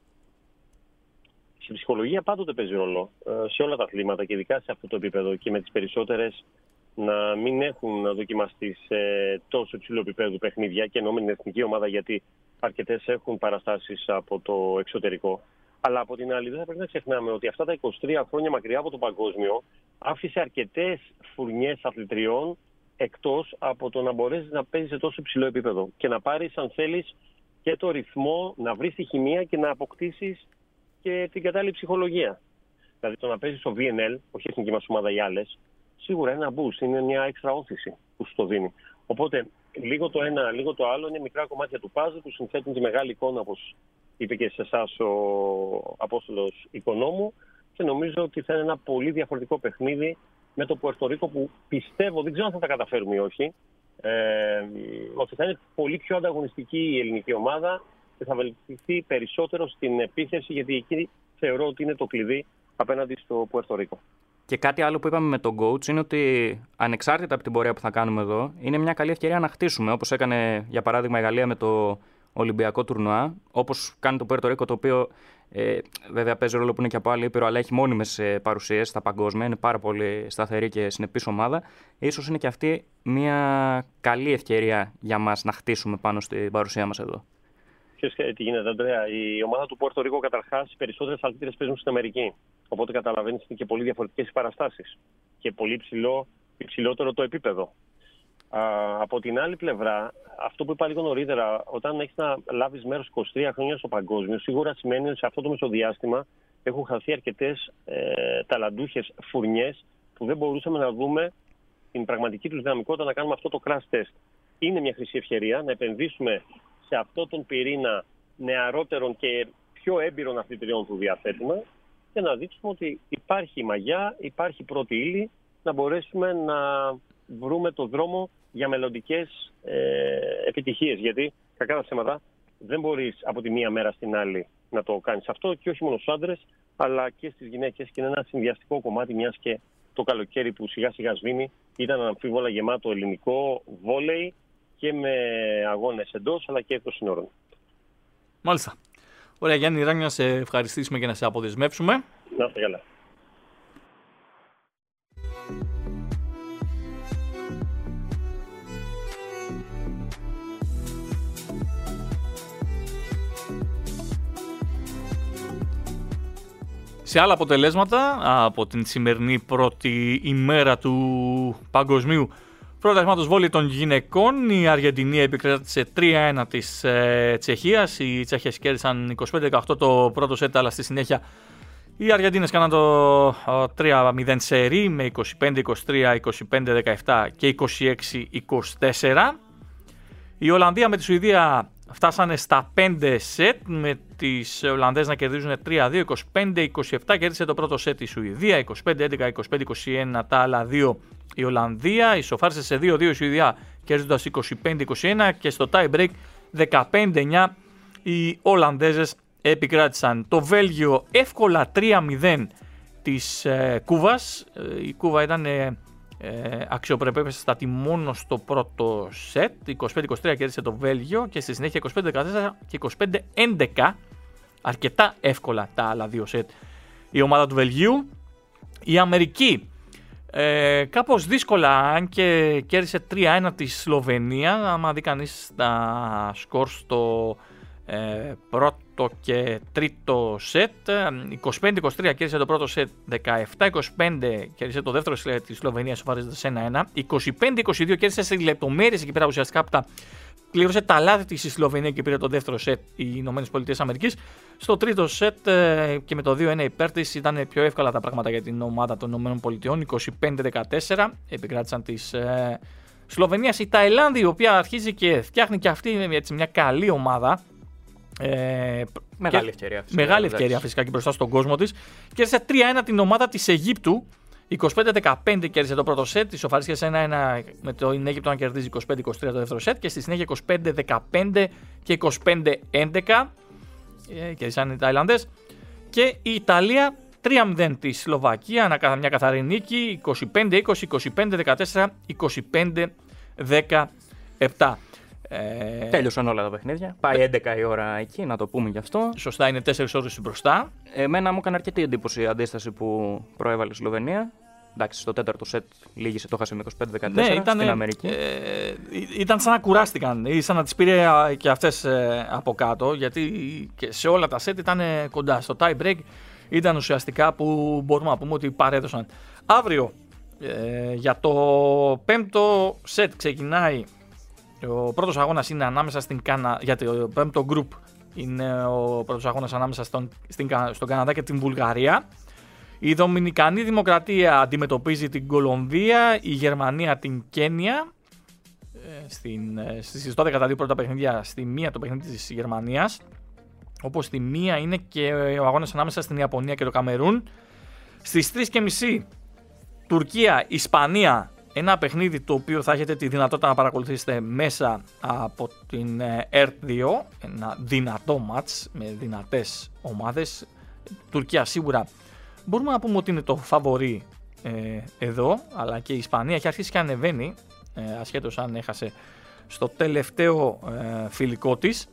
Η ψυχολογία πάντοτε παίζει ρόλο σε όλα τα αθλήματα και ειδικά σε αυτό το επίπεδο, και με τις περισσότερες να μην έχουν δοκιμαστεί σε τόσο υψηλό επίπεδο παιχνίδια, και εννοώ με την εθνική ομάδα, γιατί αρκετές έχουν παραστάσεις από το εξωτερικό. Αλλά από την άλλη, δεν θα πρέπει να ξεχνάμε ότι αυτά τα είκοσι τρία χρόνια μακριά από το παγκόσμιο άφησε αρκετές φουρνιές αθλητριών εκτός από το να μπορέσεις να παίζεις σε τόσο υψηλό επίπεδο και να πάρεις, αν θέλεις, και το ρυθμό, να βρεις τη χημεία και να αποκτήσεις και την κατάλληλη ψυχολογία. Δηλαδή, το να παίζεις στο βι εν ελ, όχι η εθνική μας ομάδα ή άλλες, σίγουρα είναι ένα boost, είναι μια έξτρα όθηση που σου το δίνει. Οπότε, λίγο το ένα, λίγο το άλλο είναι μικρά κομμάτια του puzzle που συνθέτουν τη μεγάλη εικόνα, όπως είπε και σε εσάς ο Απόστολος Οικονόμου, και νομίζω ότι θα είναι ένα πολύ διαφορετικό παιχνίδι με το Πουερτορίκο, που πιστεύω, δεν ξέρω αν θα τα καταφέρουμε ή όχι, ε, ότι θα είναι πολύ πιο ανταγωνιστική η ελληνική ομάδα και θα βελτιωθεί περισσότερο στην επίθεση, γιατί εκεί θεωρώ ότι είναι το κλειδί απέναντι στο Πουερτορίκο. Και κάτι άλλο που είπαμε με τον coach είναι ότι ανεξάρτητα από την πορεία που θα κάνουμε εδώ, είναι μια καλή ευκαιρία να χτίσουμε, όπως έκανε για παράδειγμα η Γαλλία με το Ολυμπιακό τουρνουά, όπως κάνει το Πουερτορίκο, το οποίο ε, βέβαια παίζει ρόλο που είναι και από άλλη ήπειρο, αλλά έχει μόνιμες παρουσίες στα παγκόσμια, είναι πάρα πολύ σταθερή και συνεπής ομάδα. Ίσως είναι και αυτή μια καλή ευκαιρία για μας να χτίσουμε πάνω στην παρουσία μας εδώ. Ξέρεις τι γίνεται, Αντρέα? Η ομάδα του Πουερτορίκο, καταρχάς, οι περισσότερες αθλήτριες παίζουν στην Αμερική. Οπότε καταλαβαίνεις ότι είναι και πολύ διαφορετικές οι παραστάσεις και πολύ ψηλό, υψηλότερο το επίπεδο. Α, από την άλλη πλευρά, αυτό που είπα λίγο νωρίτερα, όταν έχεις να λάβεις μέρος είκοσι τρία χρόνια στο παγκόσμιο, σίγουρα σημαίνει ότι σε αυτό το μεσοδιάστημα έχουν χαθεί αρκετές ε, ταλαντούχες φουρνιές που δεν μπορούσαμε να δούμε την πραγματική τους δυναμικότητα να κάνουμε αυτό το crash test. Είναι μια χρυσή ευκαιρία να επενδύσουμε σε αυτό τον πυρήνα νεαρότερων και πιο έμπειρων αθλητριών που διαθέτουμε και να δείξουμε ότι υπάρχει μαγιά, υπάρχει πρώτη ύλη, να μπορέσουμε να βρούμε το δρόμο για μελλοντικές ε, επιτυχίες. Γιατί, κακά τα ψέματα, δεν μπορείς από τη μία μέρα στην άλλη να το κάνεις αυτό, και όχι μόνο στους άντρες, αλλά και στις γυναίκες, και είναι ένα συνδυαστικό κομμάτι, μιας και το καλοκαίρι που σιγά σιγά σβήνει ήταν αμφίβολα γεμάτο ελληνικό βόλεϊ και με αγώνες εντός αλλά και εκτός συνόρων. Μάλιστα. Ωραία, Γιάννη Ράνια, να σε ευχαριστήσουμε και να σε αποδεσμεύσουμε. Να είστε καλά. Σε άλλα αποτελέσματα από την σημερινή πρώτη ημέρα του Παγκοσμίου Πρωταθλήματος Βόλεϊ των γυναικών, η Αργεντινή επικράτησε τρία ένα της ε, Τσεχίας. Οι Τσέχες κέρδισαν είκοσι πέντε δεκαοκτώ το πρώτο σετ, αλλά στη συνέχεια οι Αργεντίνες κάναν το τρία μηδέν σερί με είκοσι πέντε είκοσι τρία, είκοσι πέντε δεκαεπτά και είκοσι έξι είκοσι τέσσερα. Η Ολλανδία με τη Σουηδία φτάσανε στα πέντε σετ με τις Ολλανδές να κερδίζουν τρία δύο, είκοσι πέντε είκοσι επτά. Κέρδισε το πρώτο σετ η Σουηδία, είκοσι πέντε έντεκα, είκοσι πέντε είκοσι ένα τα άλλα δύο η Ολλανδία. Ισοφάρισε σε δύο δύο η Σουηδία κέρδιζοντας είκοσι πέντε είκοσι ένα και στο tie break δεκαπέντε εννιά οι Ολλανδέζες επικράτησαν. Το Βέλγιο εύκολα τρία μηδέν της ε, Κούβας. Η Κούβα ήταν ε, ε, αξιοπρεπέστατη μόνο στο πρώτο σετ. είκοσι πέντε είκοσι τρία κέρδισε το Βέλγιο και στη συνέχεια είκοσι πέντε δεκατέσσερα και είκοσι πέντε έντεκα. Αρκετά εύκολα τα άλλα δύο σετ η ομάδα του Βελγίου. Η Αμερική ε, κάπως δύσκολα, αν και κέρδισε τρία ένα τη Σλοβενία. Άμα δει κανείς τα σκορ στο ε, πρώτο και τρίτο σετ, είκοσι πέντε είκοσι τρία κέρδισε το πρώτο σετ, δεκαεπτά είκοσι πέντε κέρδισε το δεύτερο σετ της Σλοβενίας, σοφαρίζοντας ένα ένα, είκοσι πέντε είκοσι δύο κέρδισε σε λεπτομέρειες εκεί πέρα ουσιαστικά από τα κλήρωσε τα λάθη της η Σλοβενία και πήρε το δεύτερο σετ οι Ηνωμένες Πολιτείες Αμερικής. Στο τρίτο σετ ε, και με το δύο ένα υπέρ της ήταν πιο εύκολα τα πράγματα για την ομάδα των Ηνωμένων Πολιτειών. είκοσι πέντε δεκατέσσερα επικράτησαν της ε, Σλοβενίας. Η Ταϊλάνδη, η οποία αρχίζει και φτιάχνει και αυτή έτσι, μια καλή ομάδα. Ε, μεγάλη ευκαιρία φυσικά. Μεγάλη ευκαιρία φυσικά και μπροστά στον κόσμο της. Κέρδισε τρία ένα την ομάδα της Αιγύπτου. είκοσι πέντε δεκαπέντε κέρδισε το πρώτο σετ, ισοφαρίστηκε σε ένα ένα με την Αίγυπτο να κερδίζει είκοσι πέντε είκοσι τρία το δεύτερο σετ και στη συνέχεια είκοσι πέντε δεκαπέντε και είκοσι πέντε έντεκα ε, κέρδισαν οι Ταϊλανδές. Και η Ιταλία τρία μηδέν τη Σλοβακία, μια καθαρή νίκη, είκοσι πέντε είκοσι, είκοσι πέντε δεκατέσσερα, είκοσι πέντε δεκαεπτά. Ε... Τέλειωσαν όλα τα παιχνίδια. Πάει έντεκα η ώρα εκεί, να το πούμε γι' αυτό. Σωστά, είναι τέσσερις ώρες μπροστά. Εμένα μου έκανε αρκετή εντύπωση η αντίσταση που προέβαλε η Σλοβενία. Εντάξει, στο τέταρτο σετ λύγησε, το χάσε με είκοσι πέντε δεκατέσσερα, ναι, ήταν, στην Αμερική. Ε, ήταν σαν να κουράστηκαν ή σαν να τις πήρε και αυτές ε, από κάτω, γιατί και σε όλα τα σετ ήταν κοντά. Στο tie break ήταν ουσιαστικά που μπορούμε να πούμε ότι παρέδωσαν. Αύριο ε, για το πέμπτο σετ ξεκινάει. Ο πρώτος αγώνας είναι ανάμεσα στην Κανα... για το πέμπτο group είναι ο πρώτος αγώνας ανάμεσα στον, στην... στον Καναδά και την Βουλγαρία. Η Δομινικανή Δημοκρατία αντιμετωπίζει την Κολομβία, η Γερμανία την Κένια. Στην... Στις δώδεκα τα δύο πρώτα παιχνίδια, στη μία το παιχνίδι της Γερμανίας. Όπως στη μία είναι και ο αγώνας ανάμεσα στην Ιαπωνία και το Καμερούν. Στις τρεις και μισή Τουρκία, Ισπανία. Ένα παιχνίδι το οποίο θα έχετε τη δυνατότητα να παρακολουθήσετε μέσα από την ερ δύο. Ένα δυνατό μάτς με δυνατές ομάδες. Τουρκία σίγουρα μπορούμε να πούμε ότι είναι το φαβορί ε, εδώ. Αλλά και η Ισπανία έχει αρχίσει και ανεβαίνει. Ε, ασχέτως αν έχασε στο τελευταίο ε, φιλικό της.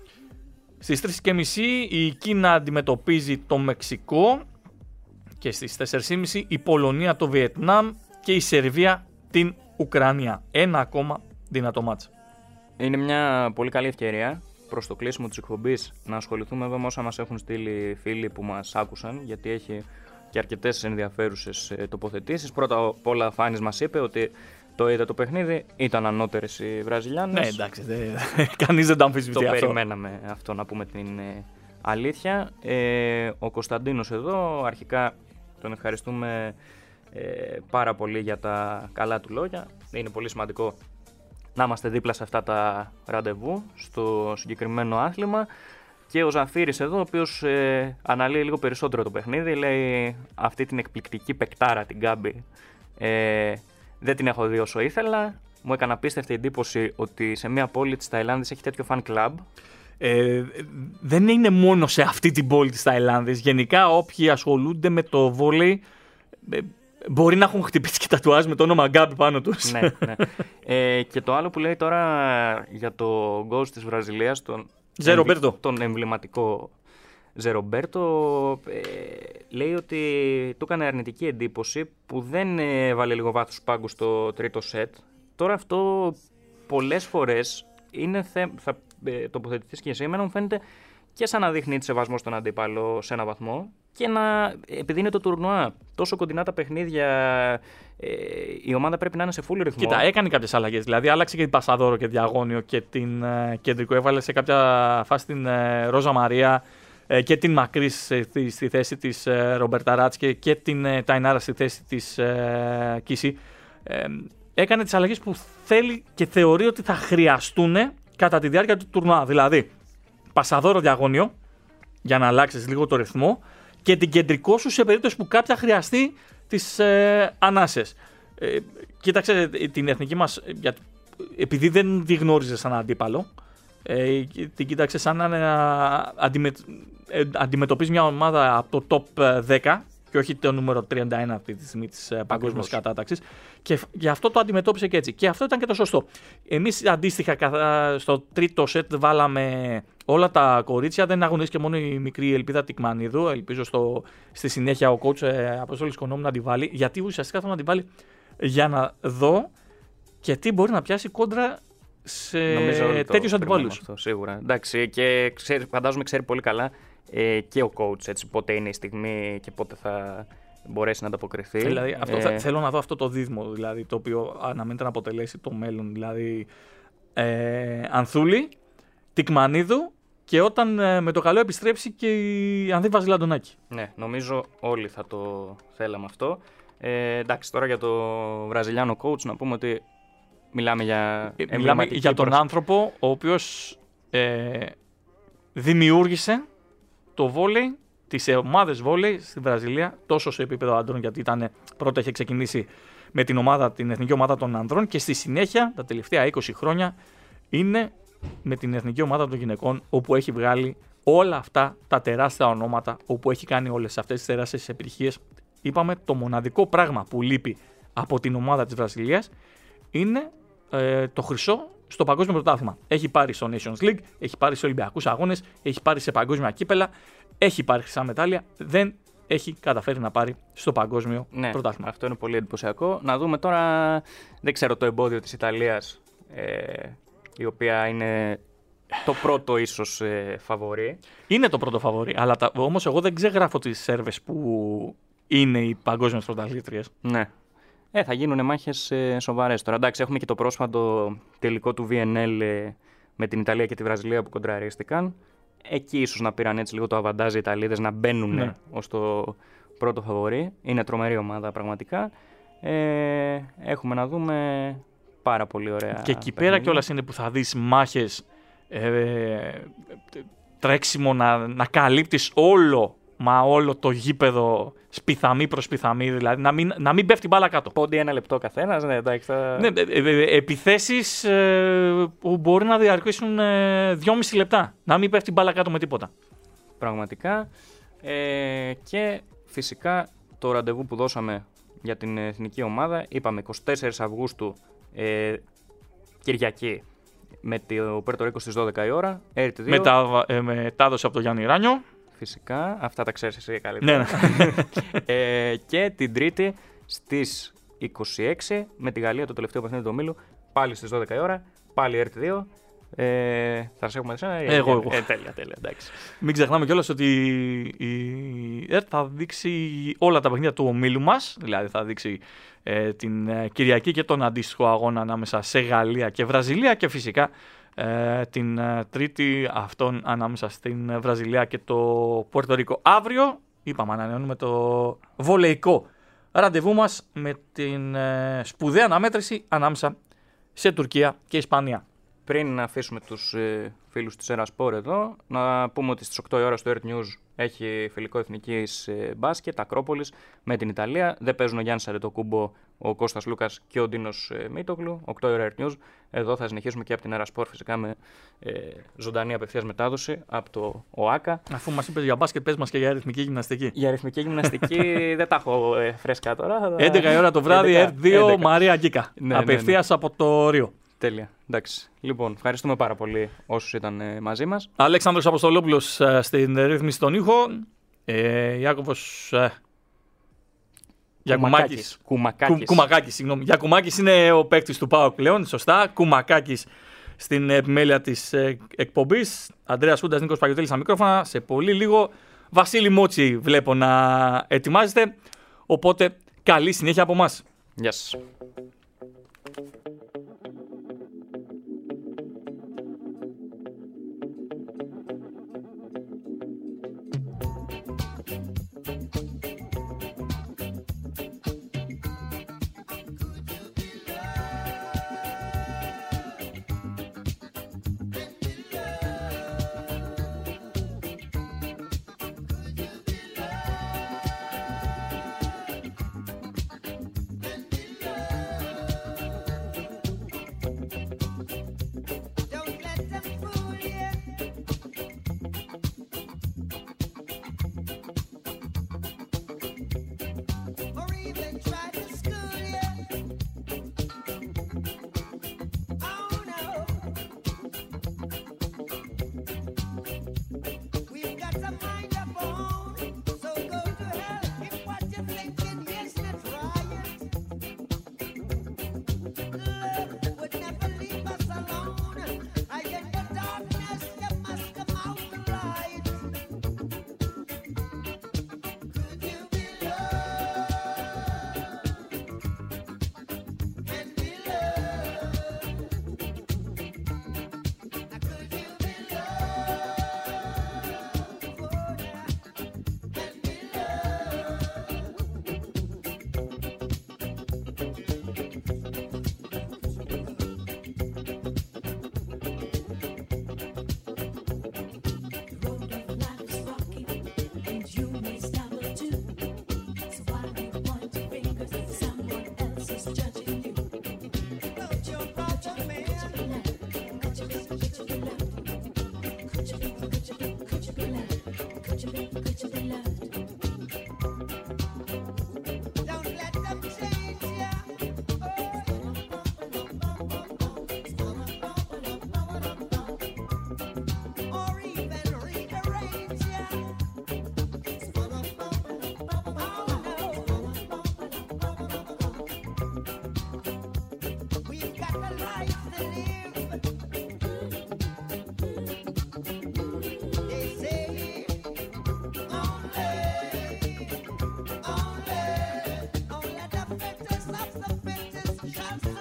Στις τρεις και μισή η Κίνα αντιμετωπίζει το Μεξικό. Και στις τέσσερις και μισή η Πολωνία το Βιετνάμ. Και η Σερβία την Ουκρανία. Ένα ακόμα δυνατό μάτς. Είναι μια πολύ καλή ευκαιρία προς το κλείσιμο της εκπομπής να ασχοληθούμε εδώ με όσα μας έχουν στείλει φίλοι που μας άκουσαν, γιατί έχει και αρκετές ενδιαφέρουσες τοποθετήσεις. Πρώτα απ' όλα, Φάνης μας είπε ότι το είδε το παιχνίδι, ήταν ανώτερες οι Βραζιλιάνες. Ναι, εντάξει, δε, κανείς δεν το αμφισβητεί αυτό. Το περιμέναμε αυτό, να πούμε την ε, αλήθεια. Ε, ο Κωνσταντίνος εδώ, αρχικά τον ευχαριστούμε Ε, πάρα πολύ για τα καλά του λόγια. Είναι πολύ σημαντικό να είμαστε δίπλα σε αυτά τα ραντεβού στο συγκεκριμένο άθλημα. Και ο Ζαφύρης εδώ, ο οποίος ε, αναλύει λίγο περισσότερο το παιχνίδι, λέει αυτή την εκπληκτική παικτάρα την Γκάμπη ε, δεν την έχω δει όσο ήθελα. Μου έκανε απίστευτη εντύπωση ότι σε μια πόλη της Ταϊλάνδης έχει τέτοιο fan club. Ε, δεν είναι μόνο σε αυτή την πόλη της Ταϊλάνδης. Γενικά όποιοι ασχολούνται με το βόλεϊ ε, μπορεί να έχουν χτυπήσει και τατουάζ με το όνομα Γκάμπη πάνω τους. Ναι, ναι. ε, και το άλλο που λέει τώρα για το γκολ της Βραζιλίας, τον, εμβλη, τον εμβληματικό Ζερομπέρτο, ε, λέει ότι του έκανε αρνητική εντύπωση που δεν ε, βάλε λίγο βάθος πάγκου στο τρίτο σετ. Τώρα αυτό πολλές φορές είναι θε, θα ε, τοποθετηθείς και εσύ. Εμένα μου φαίνεται και σαν να δείχνει τη σεβασμό στον αντίπαλο σε έναν βαθμό. Και να, επειδή είναι το τουρνουά, τόσο κοντινά τα παιχνίδια, ε, η ομάδα πρέπει να είναι σε full ρυθμό. Κοίτα, έκανε κάποιες αλλαγές. Δηλαδή, άλλαξε και την Πασαδόρο και Διαγώνιο και την ε, Κεντρικό. Έβαλε σε κάποια φάση την ε, Ρόζα Μαρία ε, και την Μακρύ στη, στη θέση της ε, Ρομπέρτα Ράτσκε και την ε, Ταϊνάρα στη θέση της ε, Κίση. Ε, έκανε τις αλλαγές που θέλει και θεωρεί ότι θα χρειαστούν κατά τη διάρκεια του τουρνουά. Δηλαδή, πασαδόρο διαγώνιο για να αλλάξεις λίγο το ρυθμό και την κεντρικό σου σε περίπτωση που κάποια χρειαστεί τις ε, ανάσες. Ε, κοίταξε την εθνική μας, για, επειδή δεν τη γνώριζε σαν αντίπαλο, ε, την κοίταξε σαν να αντιμε, ε, αντιμετωπίζει μια ομάδα από το top δέκα και όχι το νούμερο τριάντα ένα αυτή τη στιγμή της παγκόσμιας κατάταξης, και γι' αυτό το αντιμετώπισε και έτσι. Και αυτό ήταν και το σωστό. Εμείς αντίστοιχα στο τρίτο σετ βάλαμε όλα τα κορίτσια, δεν αγωνίστηκε μόνο η μικρή Ελπίδα Τικμανίδου. Ελπίζω στο, στη συνέχεια ο coach ε, Αποστόλης Κονόμου να τη βάλει, γιατί ουσιαστικά θέλω να τη βάλει για να δω και τι μπορεί να πιάσει κόντρα σε τέτοιους αντιπάλους. Σίγουρα. Εντάξει, και ξέρει, φαντάζομαι ξέρει πολύ καλά ε, και ο coach έτσι, πότε είναι η στιγμή και πότε θα μπορέσει να ανταποκριθεί. Δηλαδή, αυτό, ε... θα, θέλω να δω αυτό το δίδυμο, δηλαδή, το οποίο αναμένεται να αποτελέσει το μέλλον. Δηλαδή, ε, Ανθούλη, Τικμανίδου και όταν ε, με το καλό επιστρέψει και η Ανδρή Βασιλαντονάκη. Ναι, νομίζω όλοι θα το θέλαμε αυτό. Ε, εντάξει, τώρα για το βραζιλιάνο coach να πούμε ότι μιλάμε για ε, μιλάμε για τον προσ... άνθρωπο ο οποίος ε, δημιούργησε το βόλεϊ, τις ομάδες βόλεϊ στη Βραζιλία, τόσο σε επίπεδο ανδρών, γιατί ήταν, πρώτα είχε ξεκινήσει με την, ομάδα, την εθνική ομάδα των ανδρών και στη συνέχεια τα τελευταία είκοσι χρόνια είναι με την εθνική ομάδα των γυναικών, όπου έχει βγάλει όλα αυτά τα τεράστια ονόματα, όπου έχει κάνει όλες αυτές τις τεράστιες επιτυχίες. Είπαμε, το μοναδικό πράγμα που λείπει από την ομάδα της Βραζιλίας είναι ε, το χρυσό στο παγκόσμιο πρωτάθλημα. Έχει πάρει στο Nations League, έχει πάρει σε Ολυμπιακούς Αγώνες, έχει πάρει σε παγκόσμια κύπελα, έχει πάρει χρυσά μετάλλια, δεν έχει καταφέρει να πάρει στο παγκόσμιο ναι, πρωτάθλημα. Αυτό είναι πολύ εντυπωσιακό. Να δούμε τώρα, δεν ξέρω, το εμπόδιο της Ιταλίας, ε, η οποία είναι το πρώτο ίσως ε, φαβορί. Είναι το πρώτο φαβορί, αλλά τα, όμως εγώ δεν ξεγράφω τις Σέρβες που είναι οι παγκόσμιες πρωταθλήτριες. Ναι. Ε, θα γίνουν μάχες ε, σοβαρές τώρα. Εντάξει, έχουμε και το πρόσφατο τελικό του βι εν ελ ε, με την Ιταλία και τη Βραζιλία που κοντραρίστηκαν. Εκεί ίσως να πήραν έτσι λίγο το αβαντάζ οι Ιταλίδες να μπαίνουν ναι. ως το πρώτο φαβορί. Είναι τρομερή ομάδα πραγματικά. Ε, έχουμε να δούμε πάρα πολύ ωραία. Και εκεί πέρα κιόλας είναι που θα δεις μάχες, ε, τρέξιμο να, να καλύπτεις όλο, μα όλο το γήπεδο σπιθαμή προς σπιθαμή, δηλαδή να μην, να μην πέφτει μπάλα κάτω. Πόντι ένα λεπτό καθένας, ναι, εντάξει. Θα... Ναι, ε, ε, επιθέσεις ε, που μπορεί να διαρκήσουν ε, δυόμιση λεπτά, να μην πέφτει μπάλα κάτω με τίποτα. Πραγματικά. Ε, και φυσικά το ραντεβού που δώσαμε για την εθνική ομάδα, είπαμε εικοστή τέταρτη Αυγούστου, ε, Κυριακή, με το Πουέρτο Ρίκο στις δώδεκα η ώρα, έρτη δύο. Μετα, ε, μετάδοση από το Γιάννη Ράνιο. Φυσικά, αυτά τα ξέρεις εσύ καλύτερα. Ναι, ναι. ε, και την Τρίτη στις είκοσι έξι με τη Γαλλία, το τελευταίο παιχνίδι του ομίλου, πάλι στις δώδεκα η ώρα, πάλι έρτη δύο. Ε, θα σε έχουμε εσένα. Εγώ, εγώ. Ε, τέλεια, τέλεια, εντάξει. Μην ξεχνάμε κιόλας ότι η ΕΡΤ θα δείξει όλα τα παιχνίδια του ομίλου μας, δηλαδή θα δείξει ε, την ε, Κυριακή και τον αντίστοιχο αγώνα ανάμεσα σε Γαλλία και Βραζιλία και φυσικά ε, την ε, Τρίτη αυτόν ανάμεσα στην Βραζιλία και το Πουέρτο Ρίκο. Αύριο, είπαμε, ανανεώνουμε το βολεϊκό ραντεβού μας με την ε, σπουδαία αναμέτρηση ανάμεσα σε Τουρκία και Ισπανία. Πριν να αφήσουμε τους ε, φίλους της Erasport εδώ, να πούμε ότι στις οκτώ η ώρα στο Earth News έχει φιλικό εθνικής ε, μπάσκετ, Ακρόπολης, με την Ιταλία. Δεν παίζουν ο Γιάννης Αρετοκούμπο, ο Κώστας Λούκας και ο Ντίνος ε, Μίτογλου. οκτώ η ώρα Earth News. Εδώ θα συνεχίσουμε και από την Erasport φυσικά με ε, ζωντανή απευθείας μετάδοση από το ΟΑΚΑ. Αφού μας είπες για μπάσκετ, πες μας και για αριθμική γυμναστική. Για αριθμική γυμναστική δεν τα έχω ε, φρέσκα τώρα. έντεκα η ώρα το βράδυ, Earth δύο, Μαρία Γκίκα. Ναι, απευθείας ναι, ναι. από το Ρίο. Τέλεια. Εντάξει. Λοιπόν, ευχαριστούμε πάρα πολύ όσους ήταν ε, μαζί μας. Αλέξανδρος Αποστολόπουλος ε, στην ρύθμιση των ήχων. Ε, Ιάκωβος ε, Γιακουμάκης. Κουμακάκης. Κουμακάκης, συγγνώμη. Γιακουμάκης είναι ο παίκτης του ΠΑΟΚ πλέον, σωστά. Κουμακάκης στην επιμέλεια της ε, εκπομπής. Ανδρέας Κούντας, Νίκος Παγιωτέλης στα μικρόφωνα. Σε πολύ λίγο Βασίλη Μότσι βλέπω να ετοιμάζεται. Οπότε καλή συνέχεια από εμάς. Γεια σας.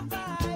Wi-Fi.